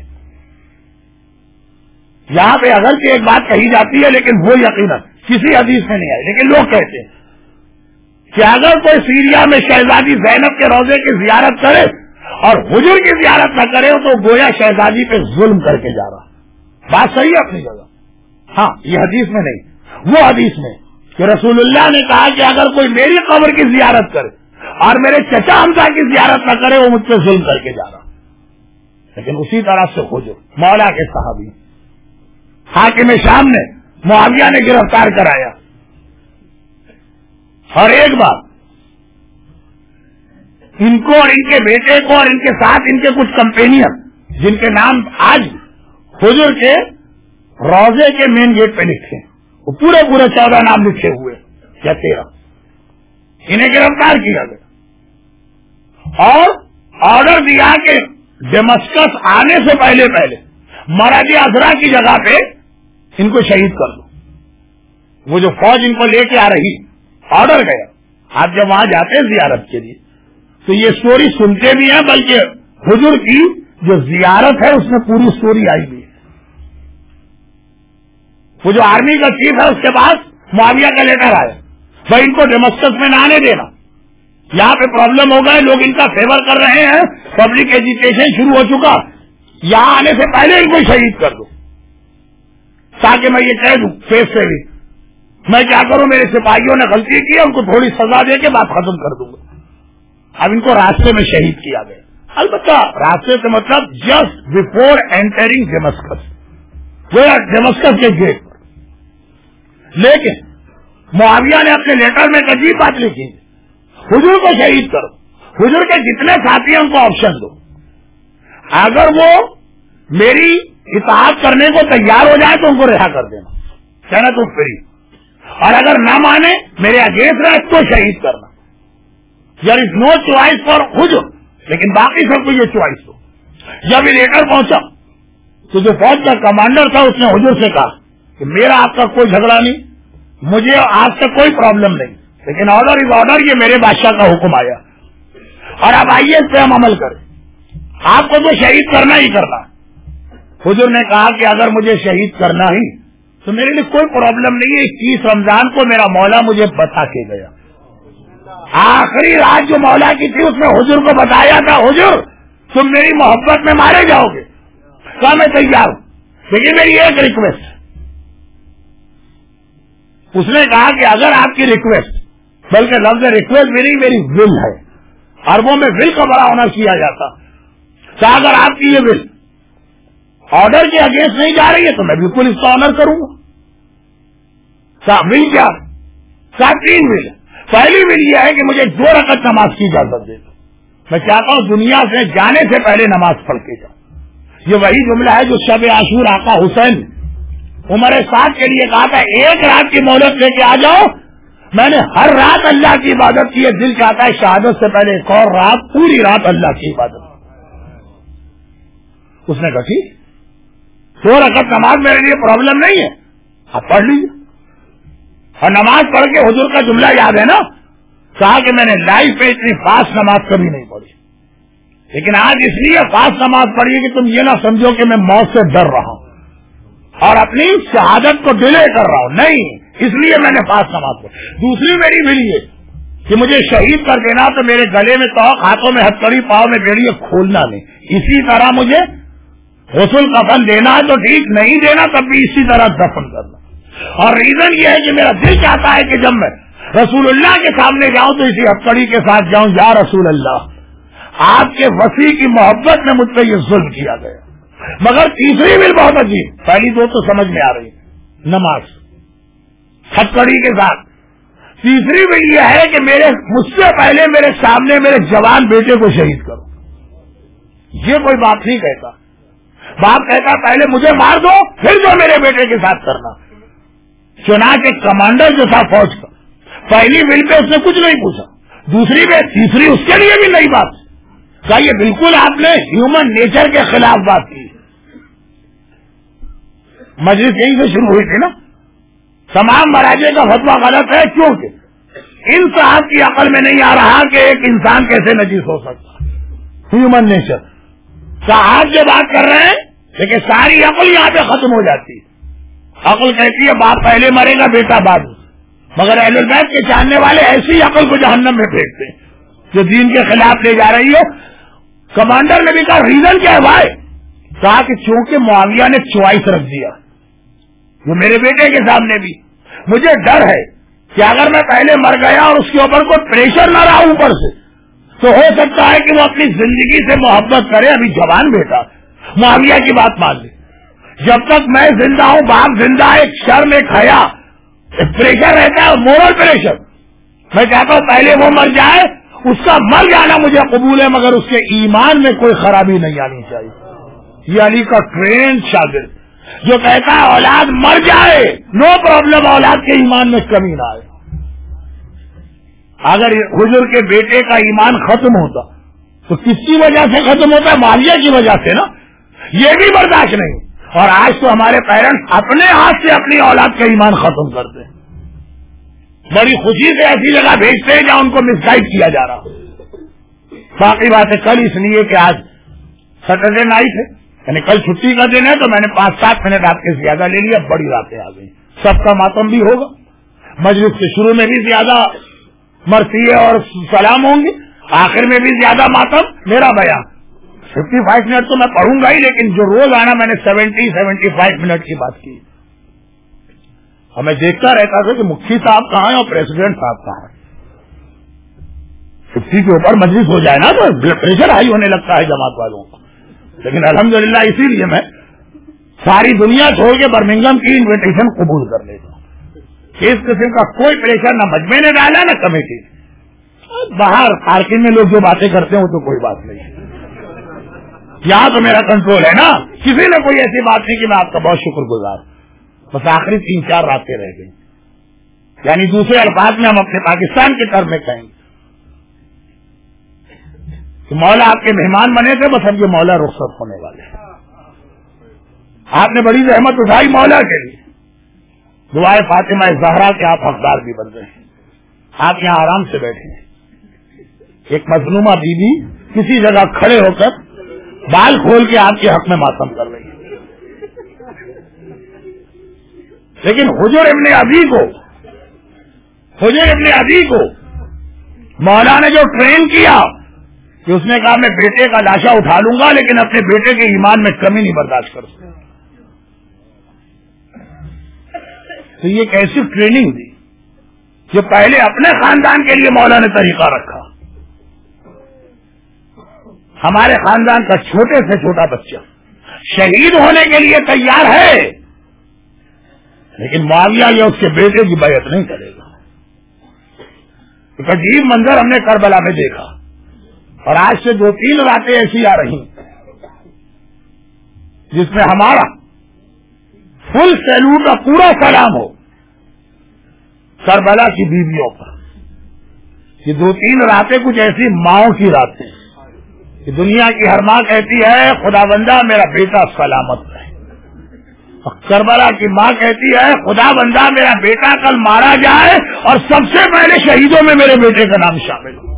یہاں پہ اگر کہ ایک بات کہی جاتی ہے لیکن وہ یقیناً کسی حدیث میں نہیں آئی، لیکن لوگ کہتے ہیں کہ اگر کوئی سیریا میں شہزادی زینب کے روزے کی زیارت کرے اور حجر کی زیارت نہ کرے تو گویا شہزادی پہ ظلم کر کے جا رہا. بات صحیح ہے اپنی جگہ. ہاں یہ حدیث میں نہیں، وہ حدیث میں کہ رسول اللہ نے کہا کہ اگر کوئی میری قبر کی زیارت کرے اور میرے چچا حمزہ کی زیارت نہ کرے وہ مجھ پہ ظلم کر کے جا رہا. لیکن اسی طرح سے حجر مولا کے صحابی حاکم شام نے معاویہ نے گرفتار کرایا. اور ایک بات، ان کو اور ان کے بیٹے کو اور ان کے ساتھ ان کے کچھ کمپینین جن کے نام آج حجر کے روزے کے مین گیٹ پہ لکھے، وہ پورے پورے چودہ نام لکھے ہوئے یا تیرہ، انہیں گرفتار کیا گیا اور آرڈر دیا کہ ڈیمسکس آنے سے پہلے پہلے مراد ازرا کی جگہ پہ ان کو شہید کر دو. وہ جو فوج ان کو لے کے آ رہی آرڈر گیا. آپ جب وہاں جاتے ہیں زیارت کے لیے تو یہ سٹوری سنتے بھی ہیں، بلکہ حضور کی جو زیارت ہے اس میں پوری سٹوری آئی بھی ہے. وہ جو آرمی کا چیف ہے اس کے پاس معاویہ کا لیٹر آیا، بھائی ان کو ڈیمسکس میں نہ آنے دینا، یہاں پہ پرابلم ہو گئے، لوگ ان کا فیور کر رہے ہیں، پبلک ایجیٹیشن شروع ہو چکا، یہاں آنے سے پہلے ان کو شہید کر دو تاکہ میں یہ کہہ دوں فیس سے بھی میں کیا کروں، میرے سپاہیوں نے غلطی کی، ان کو تھوڑی سزا دے کے بات ختم کر دوں گا. اب ان کو راستے میں شہید کیا گیا. البتہ راستے سے مطلب جسٹ بفور اینٹرنگ ڈیمسکس، وہ ڈیمسکس کے گیٹ پر. لیکن معاویہ نے اپنے لیٹر میں ایک عجیب بات لکھی، حضور کو شہید کرو، حضور کے جتنے ساتھی ہیں ان کو آپشن دو، اگر وہ میری اطاعت کرنے کو تیار ہو جائے تو ان کو رہا کر دینا، کہنا تم فری، اور اگر نہ مانے میرے اگینسٹ رہے تو شہید کرنا. دیر از نو چوائس فار حجر، لیکن باقی سب کو یہ چوائس دو. جب یہ لیٹر پہنچا تو جو فوج کا کمانڈر تھا اس نے حجر سے کہا کہ میرا آپ کا کوئی جھگڑا نہیں، مجھے آپ سے کوئی پرابلم نہیں، لیکن آرڈر از آرڈر، یہ میرے بادشاہ کا حکم آیا اور اب آئیے اس پہ ہم عمل کریں، آپ کو تو شہید کرنا ہی کرنا. حضور نے کہا کہ اگر مجھے شہید کرنا ہی تو میرے لیے کوئی پرابلم نہیں ہے. اکیس رمضان کو میرا مولا مجھے بتا کے گیا، آخری رات جو مولا کی تھی اس میں حضور کو بتایا تھا حضور تم میری محبت میں مارے جاؤ گے، کہا میں تیار ہوں، لیکن میری ایک ریکویسٹ. اس نے کہا کہ اگر آپ کی ریکویسٹ، بلکہ لفظ ریکویسٹ بھی نہیں میری ول ہے، عربوں میں ول کا بڑا آنر کیا جاتا، تو اگر آپ کی یہ ول آرڈر کے اگینسٹ نہیں جا رہی ہے تو میں بالکل اس کا آنر کروں گا. ول کیا؟ تین ول. پہلی ول یہ ہے کہ مجھے دو رکعت نماز کی اجازت دے دو، میں چاہتا ہوں دنیا سے جانے سے پہلے نماز پڑھ کے جاؤں. یہ وہی جملہ ہے جو شب عاشور آقا حسین عمر سعد کے لیے کہا تھا، ایک رات کی مہلت لے کے آ جاؤ، میں نے ہر رات اللہ کی عبادت کی ہے، دل چاہتا ہے شہادت سے پہلے ایک اور رات پوری رات اللہ کی عبادت. اس نے کہا ٹھیک، دو رکعت نماز میرے لیے پرابلم نہیں ہے، آپ پڑھ لیجیے. اور نماز پڑھ کے حضور کا جملہ یاد ہے نا، کہا کہ میں نے لائف میں اتنی فاسٹ نماز کبھی نہیں پڑھی، لیکن آج اس لیے فاسٹ نماز پڑھی کہ تم یہ نہ سمجھو کہ میں موت سے ڈر رہا ہوں اور اپنی شہادت کو ڈیلے کر رہا ہوں، نہیں، اس لیے میں نے فاسٹ نماز پڑھی. دوسری میری بھی یہ کہ مجھے شہید کر دینا تو میرے گلے میں تو ہاتھوں میں ہتھکڑی، پاؤں میں بیڑی کھولنا نہیں. اسی طرح مجھے غسل کفن دینا ہے تو ٹھیک، نہیں دینا تب بھی اسی طرح دفن کرنا. اور ریزن یہ ہے کہ میرا دل چاہتا ہے کہ جب میں رسول اللہ کے سامنے جاؤں تو اسی ہتھکڑی کے ساتھ جاؤں، یا رسول اللہ آپ کے وسیع کی محبت میں مجھ پہ یہ ظلم کیا گیا۔ مگر تیسری ول بہت عجیب، پہلی دو تو سمجھ میں آ رہی ہے، نماز ہتھکڑی کے ساتھ، تیسری ول یہ ہے کہ میرے مجھ سے پہلے میرے سامنے میرے جوان بیٹے کو شہید کرو۔ یہ کوئی باپ نہیں کہتا، باپ کہتا پہلے مجھے مار دو پھر جو میرے بیٹے کے ساتھ کرنا۔ چنانچہ کمانڈر جو تھا فوج کا، پہلی ول پہ اس نے کچھ نہیں پوچھا، دوسری پہ تیسری اس کے لیے بھی نئی بات کہا، یہ بالکل آپ نے ہیومن نیچر کے خلاف بات کی۔ مجلس یہیں سے شروع ہوئی تھی نا، تمام مراجع کا فتویٰ غلط ہے کیونکہ ان صاحب کی عقل میں نہیں آ رہا کہ ایک انسان کیسے نجیس ہو سکتا، ہیومن نیچر۔ صاحب جو بات کر رہے ہیں لیکن ساری عقل یہاں پہ ختم ہو جاتی، عقل کہتی ہے باپ پہلے مرے گا بیٹا بعد، مگر اہل بیت کے جاننے والے ایسی عقل کو جہنم میں پھینکتے جو دین کے خلاف لے جا رہی ہو۔ کمانڈر نے بھی کہا ریزن کیا ہے بھائی؟ کہا کہ چونکہ معاویہ نے چوائس رکھ دیا، جو میرے بیٹے کے سامنے بھی مجھے ڈر ہے کہ اگر میں پہلے مر گیا اور اس کے اوپر کوئی پریشر نہ رہا اوپر سے تو ہو سکتا ہے کہ وہ اپنی زندگی سے محبت کرے، ابھی جوان بیٹا معاویہ کی بات مان لے، جب تک میں زندہ ہوں باپ زندہ ہے، ایک شرم ایک حیا ایک پریشر رہتا ہے، مورل پریشر۔ میں چاہتا ہوں پہلے وہ مر جائے، اس کا مر جانا مجھے قبول ہے مگر اس کے ایمان میں کوئی خرابی نہیں آنی چاہیے۔ یہ علی کا ٹرین شاگرد جو کہتا ہے اولاد مر جائے نو پرابلم، اولاد کے ایمان میں کمی نہ آئے۔ اگر حضور کے بیٹے کا ایمان ختم ہوتا تو کس کی وجہ سے ختم ہوتا ہے؟ معاویہ کی وجہ سے نا، یہ بھی برداشت نہیں۔ اور آج تو ہمارے پیرنٹس اپنے ہاتھ سے اپنی اولاد کا ایمان ختم کرتے ہیں، بڑی خوشی سے ایسی جگہ بھیجتے ہیں جہاں ان کو مس گائیڈ کیا جا رہا۔ باقی بات ہے کل اس لیے کہ آج سیٹرڈے نائٹ ہے، یعنی کل چھٹی کا دن ہے تو میں نے پانچ سات منٹ آپ کے زیادہ لے لیا، بڑی راتیں آ گئی، سب کا ماتم بھی ہوگا، مجلس کے شروع میں بھی زیادہ مرثیے اور سلام ہوں گے، آخر میں بھی زیادہ ماتم، میرا بیان ففٹی فائیو منٹ تو میں پڑھوں گا ہی، لیکن جو روز آنا میں نے سیونٹی سیونٹی فائیو منٹ کی بات کی۔ اور میں دیکھتا رہتا تھا کہ مفتی صاحب کہاں ہیں اور پریزیڈنٹ صاحب کہاں ہیں۔ ففٹی کے اوپر مجلس ہو جائے نا تو بلڈ پریشر ہائی ہونے لگتا ہے جماعت والوں کو، لیکن الحمدللہ اسی لیے میں ساری دنیا چھوڑ کے برمنگم کی انویٹیشن قبول کر لیتا ہوں۔ اس قسم کا کوئی پریشر نہ مجمع نے ڈالا نہ کمیٹی، باہر پارکنگ میں لوگ جو باتیں کرتے ہیں وہ تو کوئی بات نہیں، یہاں تو میرا کنٹرول ہے نا، کسی نے کوئی ایسی بات نہیں کہ میں آپ کا بہت شکر گزار، بس آخری تین چار راتیں رہ گئی، یعنی دوسرے الفاظ میں ہم اپنے پاکستان کے طرف میں کہیں کہ مولا آپ کے مہمان بنے تھے، بس اب یہ مولا رخصت ہونے والے، آپ نے بڑی زحمت اٹھائی مولا کے لیے، دعائے فاطمہ زہرا کے آپ حقدار بھی بن رہے ہیں، آپ یہاں آرام سے بیٹھے ہیں، ایک مظلومہ بی بی کسی جگہ کھڑے ہو کر بال کھول کے آپ کے حق میں ماتم کر رہی ہے، لیکن حجر ابن ابی کو حجر ابن ابی کو مولا نے جو ٹرین کیا کہ اس نے کہا میں بیٹے کا لاشا اٹھا لوں گا لیکن اپنے بیٹے کے ایمان میں کمی نہیں برداشت کر سکتا، تو یہ ایک ایسی ٹریننگ دی جو پہلے اپنے خاندان کے لیے مولا نے طریقہ رکھا۔ ہمارے خاندان کا چھوٹے سے چھوٹا بچہ شہید ہونے کے لیے تیار ہے لیکن معاویہ یا اس کے بیٹے کی بیعت نہیں کرے گا۔ ایک عجیب منظر ہم نے کربلا میں دیکھا، اور آج سے دو تین راتیں ایسی آ رہی جس میں ہمارا فل سیلوٹ کا پورا سلام ہو کربلا کی بیویوں پر۔ یہ دو تین راتیں کچھ ایسی ماؤں کی راتیں کہ دنیا کی ہر ماں کہتی ہے خدا بندہ میرا بیٹا سلامت رہے، اور کربلا کی ماں کہتی ہے خدا بندہ میرا بیٹا کل مارا جائے اور سب سے پہلے شہیدوں میں میرے بیٹے کا نام شامل ہو،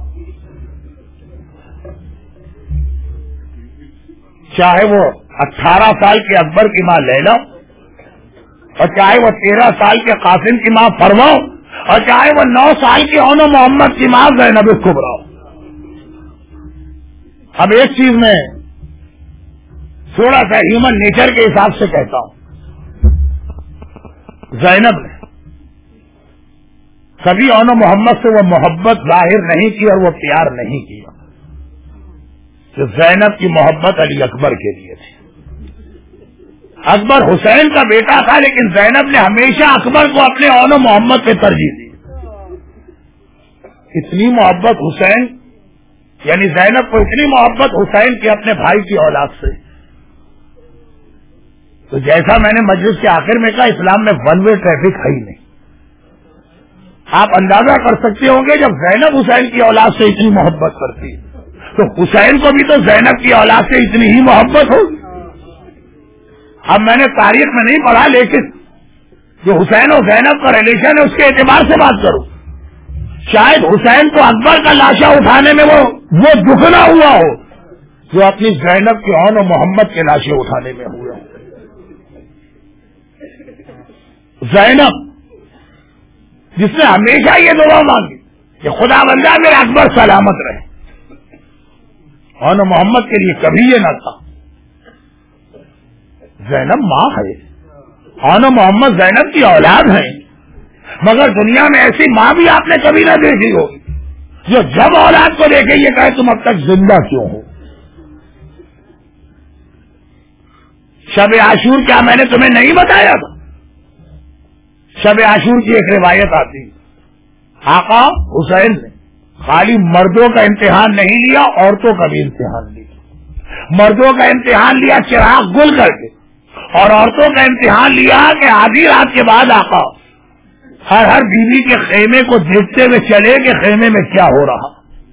چاہے وہ اٹھارہ سال کے اکبر کی ماں لیلا اور چاہے وہ تیرہ سال کے قاسم کی ماں فرما اور چاہے وہ نو سال کی اونو محمد کی ماں زینب کبریٰ۔ اب ایک چیز میں تھوڑا سا ہیومن نیچر کے حساب سے کہتا ہوں، زینب نے کبھی اون محمد سے وہ محبت ظاہر نہیں کی اور وہ پیار نہیں کیا. کہ زینب کی محبت علی اکبر کے لیے تھی. اکبر حسین کا بیٹا تھا لیکن زینب نے ہمیشہ اکبر کو اپنے اون محمد پہ ترجیح دی. اتنی محبت حسین یعنی زینب کو اتنی محبت حسین کی اپنے بھائی کی اولاد سے. تو جیسا میں نے مجلس کے آخر میں کہا اسلام میں ون وے ٹریفک ہے ہی نہیں. آپ اندازہ کر سکتے ہوں گے جب زینب حسین کی اولاد سے اتنی محبت کرتی تو حسین کو بھی تو زینب کی اولاد سے اتنی ہی محبت ہوگی. اب میں نے تاریخ میں نہیں پڑھا لیکن جو حسین اور زینب کا ریلیشن ہے اس کے اعتبار سے بات کروں شاید حسین کو اکبر کا لاشا اٹھانے میں وہ وہ دکھ نہ ہوا ہو جو اپنی زینب کے اون و محمد کے لاشے اٹھانے میں ہوا ہو. زینب جس نے ہمیشہ یہ دعا مانگی کہ خدا بندہ میرا اکبر سلامت رہے, اون محمد کے لیے کبھی یہ نہ تھا. زینب ماں ہے, اون محمد زینب کی اولاد ہے, مگر دنیا میں ایسی ماں بھی آپ نے کبھی نہ دیکھی ہوگی جو جب اولاد کو دیکھے یہ کہے تم اب تک زندہ کیوں ہو. شب عاشور کیا میں نے تمہیں نہیں بتایا تھا؟ شب عاشور کی ایک روایت آتی آقا حسین نے خالی مردوں کا امتحان نہیں لیا عورتوں کا بھی امتحان لیا. مردوں کا امتحان لیا چراغ گل کر کے اور عورتوں کا امتحان لیا کہ آدھی رات کے بعد آقا ہر ہر بیوی کے خیمے کو دیکھتے ہوئے چلے کہ خیمے میں کیا ہو رہا.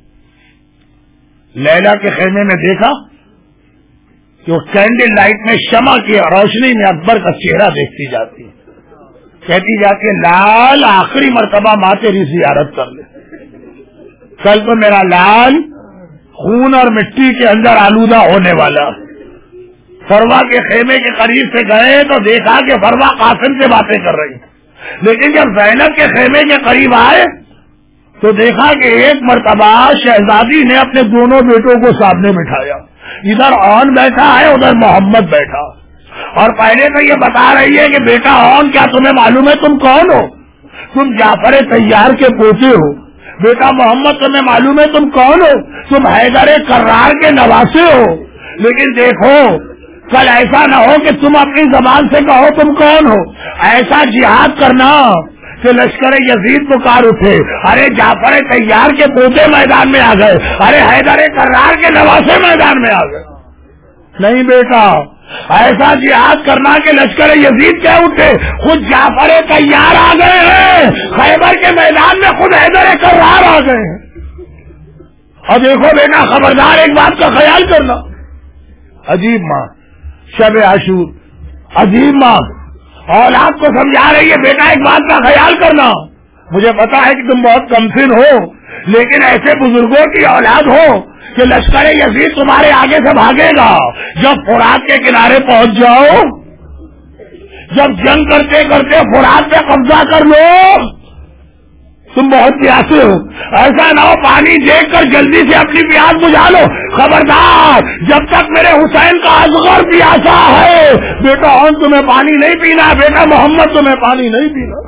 لیلا کے خیمے میں دیکھا کہ وہ کینڈل لائٹ میں شمع کی روشنی میں اکبر کا چہرہ دیکھتی جاتی ہے, کہتی جاتی ہے لال آخری مرتبہ ماں تیری زیارت کر لے, کل تو میرا لال خون اور مٹی کے اندر آلودہ ہونے والا. فروا کے خیمے کے قریب سے گئے تو دیکھا کہ فروا قاسم سے باتیں کر رہی, لیکن جب زینب کے خیمے کے قریب آئے تو دیکھا کہ ایک مرتبہ شہزادی نے اپنے دونوں بیٹوں کو سامنے بٹھایا, ادھر اون بیٹھا ہے ادھر محمد بیٹھا, اور پہلے تو یہ بتا رہی ہے کہ بیٹا اون کیا تمہیں معلوم ہے تم کون ہو؟ تم جعفر طیار کے پوتے ہو. بیٹا محمد تمہیں معلوم ہے تم کون ہو؟ تم حیدر کرار کے نواسے ہو. لیکن دیکھو کل ایسا نہ ہو کہ تم اپنی زبان سے کہو تم کون ہو, ایسا جہاد کرنا کہ لشکر یزید پکار اٹھے ارے جعفر طیار کے پوتے میدان میں آ گئے, ارے حیدر کرار کے نواسے میدان میں آ گئے. نہیں بیٹا ایسا جہاد کرنا کہ لشکر یزید کیا اٹھے خود جعفر طیار آ گئے ہیں, خیبر کے میدان میں خود حیدر کرار آ گئے ہیں. اور دیکھو بیٹا خبردار ایک بات کا خیال کرنا, عجیب ماں شب عاشور, عجیب ماں اولاد کو سمجھا رہی ہے بیٹا ایک بات کا خیال کرنا, مجھے پتا ہے کہ تم بہت کمسن ہو لیکن ایسے بزرگوں کی اولاد ہو کہ لشکر یزید تمہارے آگے سے بھاگے گا. جب فرات کے کنارے پہنچ جاؤ, جب جنگ کرتے کرتے فرات پہ قبضہ کر لو, تم بہت پیاسے ہو, ایسا نہ ہو پانی دیکھ کر جلدی سے اپنی پیاس بجھا لو. خبردار جب تک میرے حسین کا اصغر پیاسا ہے بیٹا اون تمہیں پانی نہیں پینا, بیٹا محمد تمہیں پانی نہیں پینا.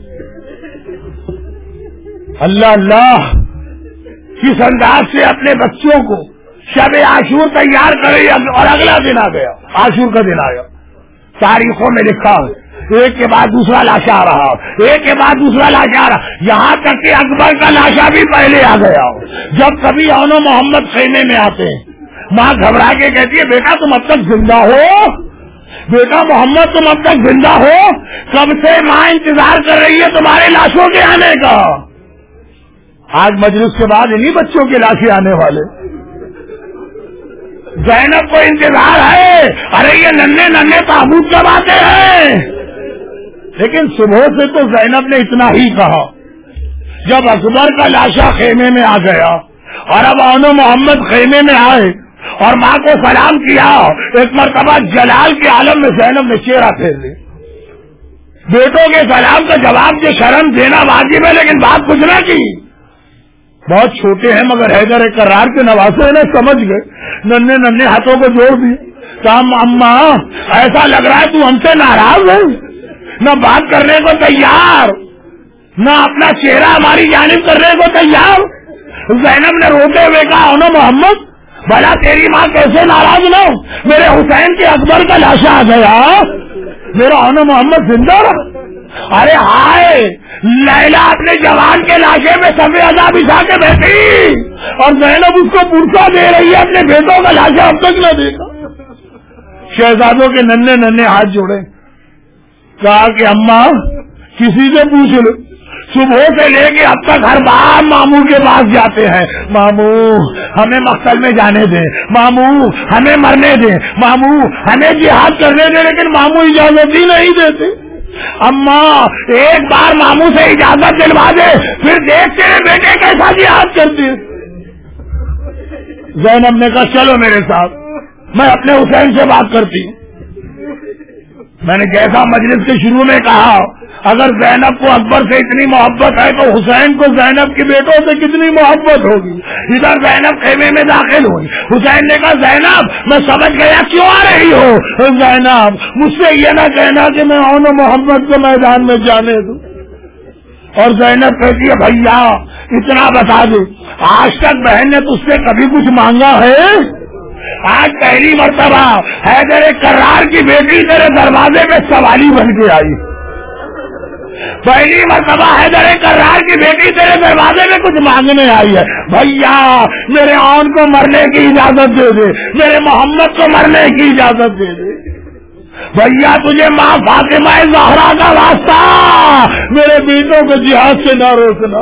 اللہ اللہ کس انداز سے اپنے بچوں کو شب عاشور تیار کرے اور اگلا دن آ گیا, عاشور کا دن آیا. تاریخوں میں لکھا ہے ایک کے بعد دوسرا لاشا آ رہا, ایک کے بعد دوسرا لاشا آ رہا, یہاں تک کہ اکبر کا لاشا بھی پہلے آ گیا. جب کبھی اون محمد خیمے میں آتے ہیں ماں گھبرا کے کہتی ہے بیٹا تم اب تک زندہ ہو, بیٹا محمد تم اب تک زندہ ہو, کب سے ماں انتظار کر رہی ہے تمہارے لاشوں کے آنے کا. آج مجلس کے بعد انہی بچوں کے لاشیں آنے والے. زینب کو انتظار ہے, ارے یہ ننھے ننھے تابوت کب آتے ہیں. لیکن صبح سے تو زینب نے اتنا ہی کہا. جب اکبر کا لاشا خیمے میں آ گیا اور اب اون محمد خیمے میں آئے اور ماں کو سلام کیا, ایک مرتبہ جلال کے عالم میں زینب نے چہرہ پھیر لی. بیٹوں کے سلام کا جواب جو شرم دینا واجب ہے لیکن بات کچھ نہ کی. بہت چھوٹے ہیں مگر حیدر کرار کے نواسے نے سمجھ گئے, ننھے ننھے ہاتھوں کو جوڑ دیے. کام اماں ایسا لگ رہا ہے تو ہم سے ناراض ہے, نہ بات کرنے کو تیار، نہ اپنا چہرہ ہماری جانب کرنے کو تیار. زینب نے روتے ہوئے کہا اونو محمد بھلا تیری ماں کیسے ناراض نہ ہو، میرے حسین کے اکبر کا لاشا آ گیا، میرا اونو محمد زندہ رہا. ارے ہائے لیلا اپنے جوان کے لاشے میں سفید عذاب بچھا کے بیٹھی اور زینب اس کو پرسا دے رہی ہے اپنے بیٹوں کا لاشا اب تک نہ دیکھا. شہزادوں کے ننھے ننھے ہاتھ جوڑے، کہا کہ اماں کسی سے پوچھ لو، صبح سے لے کے اب تک ہر بار ماموں کے پاس جاتے ہیں، ماموں ہمیں مقتل میں جانے دیں، ماموں ہمیں مرنے دیں، ماموں ہمیں جہاد کرنے دیں، لیکن ماموں اجازت ہی نہیں دیتے. اماں ایک بار ماموں سے اجازت دلوا دے پھر دیکھتے ہیں بیٹے کیسا جہاد کرتے. زینب نے کہا چلو میرے ساتھ، میں اپنے حسین سے بات کرتی ہوں. میں نے جیسا مجلس کے شروع میں کہا اگر زینب کو اکبر سے اتنی محبت ہے تو حسین کو زینب کے بیٹوں سے کتنی محبت ہوگی. ادھر زینب خیمے میں داخل ہوئی. حسین نے کہا زینب میں سمجھ گیا کیوں آ رہی ہو. زینب مجھ سے یہ نہ کہنا کہ میں اونو محمد کو میدان میں جانے دوں. اور زینب کہتی ہے بھیا اتنا بتا دو آج تک بہن نے تجھ سے کبھی کچھ مانگا ہے؟ آج پہلی مرتبہ حیدر کرار کی بیٹی تیرے دروازے پہ سوالی بن کے آئی. پہلی مرتبہ حیدر کرار کی بیٹی تیرے دروازے میں کچھ مانگنے آئی ہے. بھیا میرے آن کو مرنے کی اجازت دے دے، میرے محمد کو مرنے کی اجازت دے دے. بھیا تجھے ماں فاطمہ زہرا کا واسطہ میرے بیٹوں کو جہاد سے نہ روکنا.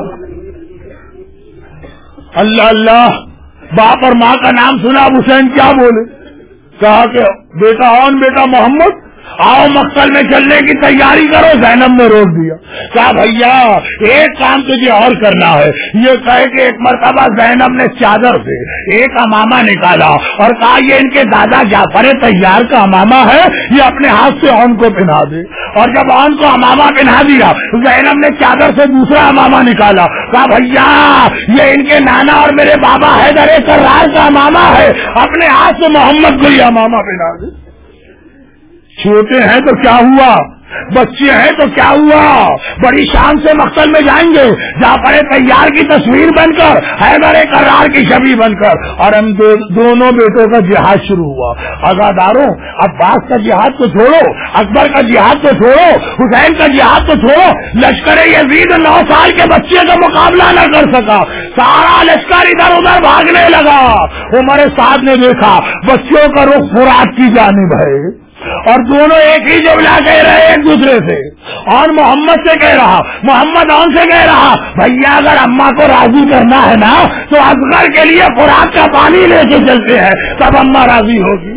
اللہ اللہ، باپ اور ماں کا نام سنا حسین کیا بولے؟ کہا کہ بیٹا آن بیٹا محمد آؤ مقتل میں چلنے کی تیاری کرو. زینب نے روک دیا. کہا بھیا ایک کام تجھے اور کرنا ہے. یہ کہے کہ ایک مرتبہ زینب نے چادر سے ایک امامہ نکالا اور کہا یہ ان کے دادا جعفر طیار کا امامہ ہے، یہ اپنے ہاتھ سے آن کو پہنا دے. اور جب آن کو امامہ پہنا دیا زینب نے چادر سے دوسرا امامہ نکالا. کہا بھیا یہ ان کے نانا اور میرے بابا حیدر کرار کا امامہ ہے، اپنے ہاتھ سے محمد کو یہ امامہ پہنا دے. چھوٹے ہیں تو کیا ہوا، بچے ہیں تو کیا ہوا، بڑی شان سے مقتل میں جائیں گے جعفر طیار کی تصویر بن کر، حیدر کرار کی چھوی بن کر. اور ہم دو, دونوں بیٹوں کا جہاد شروع ہوا. عزاداروں عباس کا جہاد تو چھوڑو، اکبر کا جہاد تو چھوڑو، حسین کا جہاد تو چھوڑو، لشکر یزید نو سال کے بچے کا مقابلہ نہ کر سکا. سارا لشکر ادھر ادھر بھاگنے لگا. عمر سعد نے دیکھا بچوں کا رخ فرات کی جانب ہے اور دونوں ایک ہی جملہ کہہ رہے ایک دوسرے سے. اور محمد سے کہہ رہا، محمد آن سے کہہ رہا بھیا اگر اماں کو راضی کرنا ہے نا تو اصغر کے لیے خوراک کا پانی لے کے چلتے ہیں تب اماں راضی ہوگی.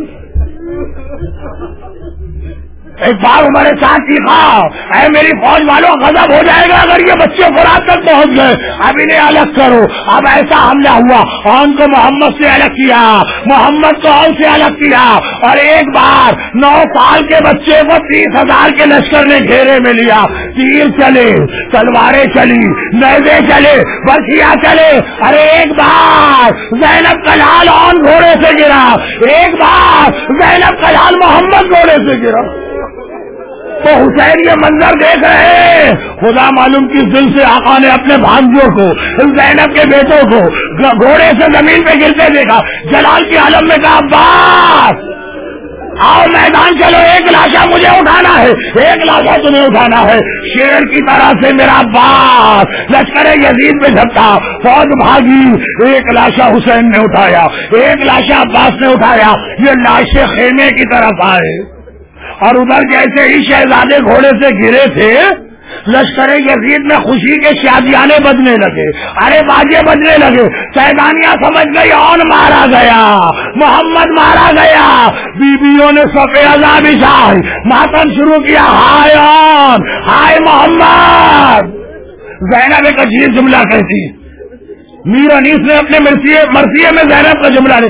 ایک بار ہمارے ساتھ سیکھا اے میری فوج والوں غضب ہو جائے گا اگر یہ بچے خوراک تک پہنچ گئے، اب انہیں الگ کرو. اب ایسا حملہ ہوا، آن کو محمد سے الگ کیا، محمد کو آن سے الگ کیا. اور ایک بار نو سال کے بچے کو تیس ہزار کے لشکر نے گھیرے میں لیا. تیر چلے، تلواریں چلی، نیزے چلے، برچیاں چلے. ارے ایک بار زینب کا لال آن گھوڑے سے گرا، ایک بار زینب کا لال محمد گھوڑے سے گرا. تو حسین یہ منظر دیکھ رہے ہیں. خدا معلوم کس دل سے آقا نے اپنے بھانجوں کو، زینب کے بیٹوں کو گھوڑے سے زمین پہ گرتے دیکھا. جلال کی عالم میں کہا عباس آؤ میدان چلو، ایک لاشا مجھے اٹھانا ہے، ایک لاشا تمہیں اٹھانا ہے. شیر کی طرح سے میرا عباس لشکر یزید پہ جھپٹا، فوج بھاگی. ایک لاشا حسین نے اٹھایا، ایک لاشا عباس نے اٹھایا. یہ لاشیں خیمے کی طرف آئے اور ادھر جیسے ہی شہزادے گھوڑے سے گرے تھے لشکر یزید میں خوشی کے شادیانے بجنے لگے، ارے باجے بجنے لگے. سیدانیاں سمجھ گئی آن مارا گیا، محمد مارا گیا. بیویوں نے صفے ازاں بچھائی، ماتم شروع کیا، ہائے آن، ہائے محمد. زینب ایک عجیب جملہ کہتی، میر انیس نے اپنے مرثیے مرثیے میں زینب کا جملہ لکھا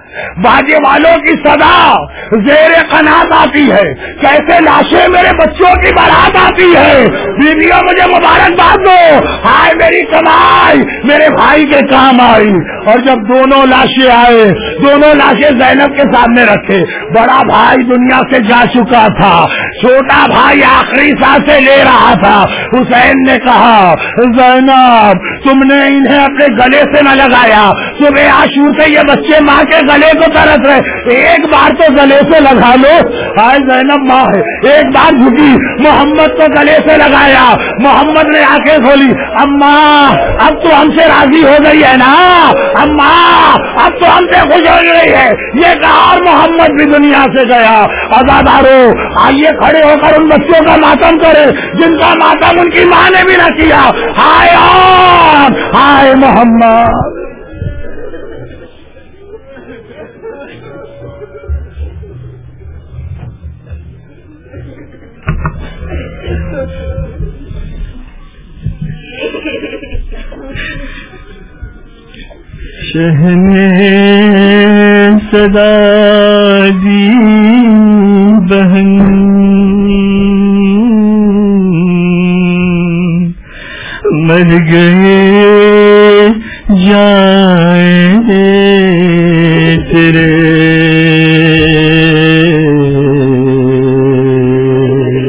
باجے والوں کی صدا زیر قنات آتی ہے، کیسے لاشیں میرے بچوں کی بارات آتی ہے، بیویوں مجھے مبارکباد دو، ہائے میری کمائی میرے بھائی کے کام آئی۔ اور جب دونوں لاشیں آئے، دونوں لاشیں زینب کے سامنے رکھے، بڑا بھائی دنیا سے جا چکا تھا، چھوٹا بھائی آخری سانسیں لے رہا تھا۔ حسین نے کہا زینب تم نے انہیں اپنے گلے سے نہ لگایا، صبح عاشور سے یہ بچے ماں کے گلے کو ترس رہے، ایک بار تو گلے سے لگا لو۔ ہائے زینب ماں ہے، ایک بار جھکی، محمد کو گلے سے لگایا، محمد نے آنکھیں کھولی، اماں اب تو ہم سے راضی ہو گئی ہے نا، اماں اب تو ہم سے خوش ہو گئی ہے، یہ کہا اور محمد بھی دنیا سے گیا۔ عزادارو آئیے کھڑے ہو کر ان بچوں کا ماتم کرے جن کا ماتم ان کی ماں نے بھی نہ کیا۔ ہائے آن ہائے محمد۔ شہنے صدا دی بہن مر گئے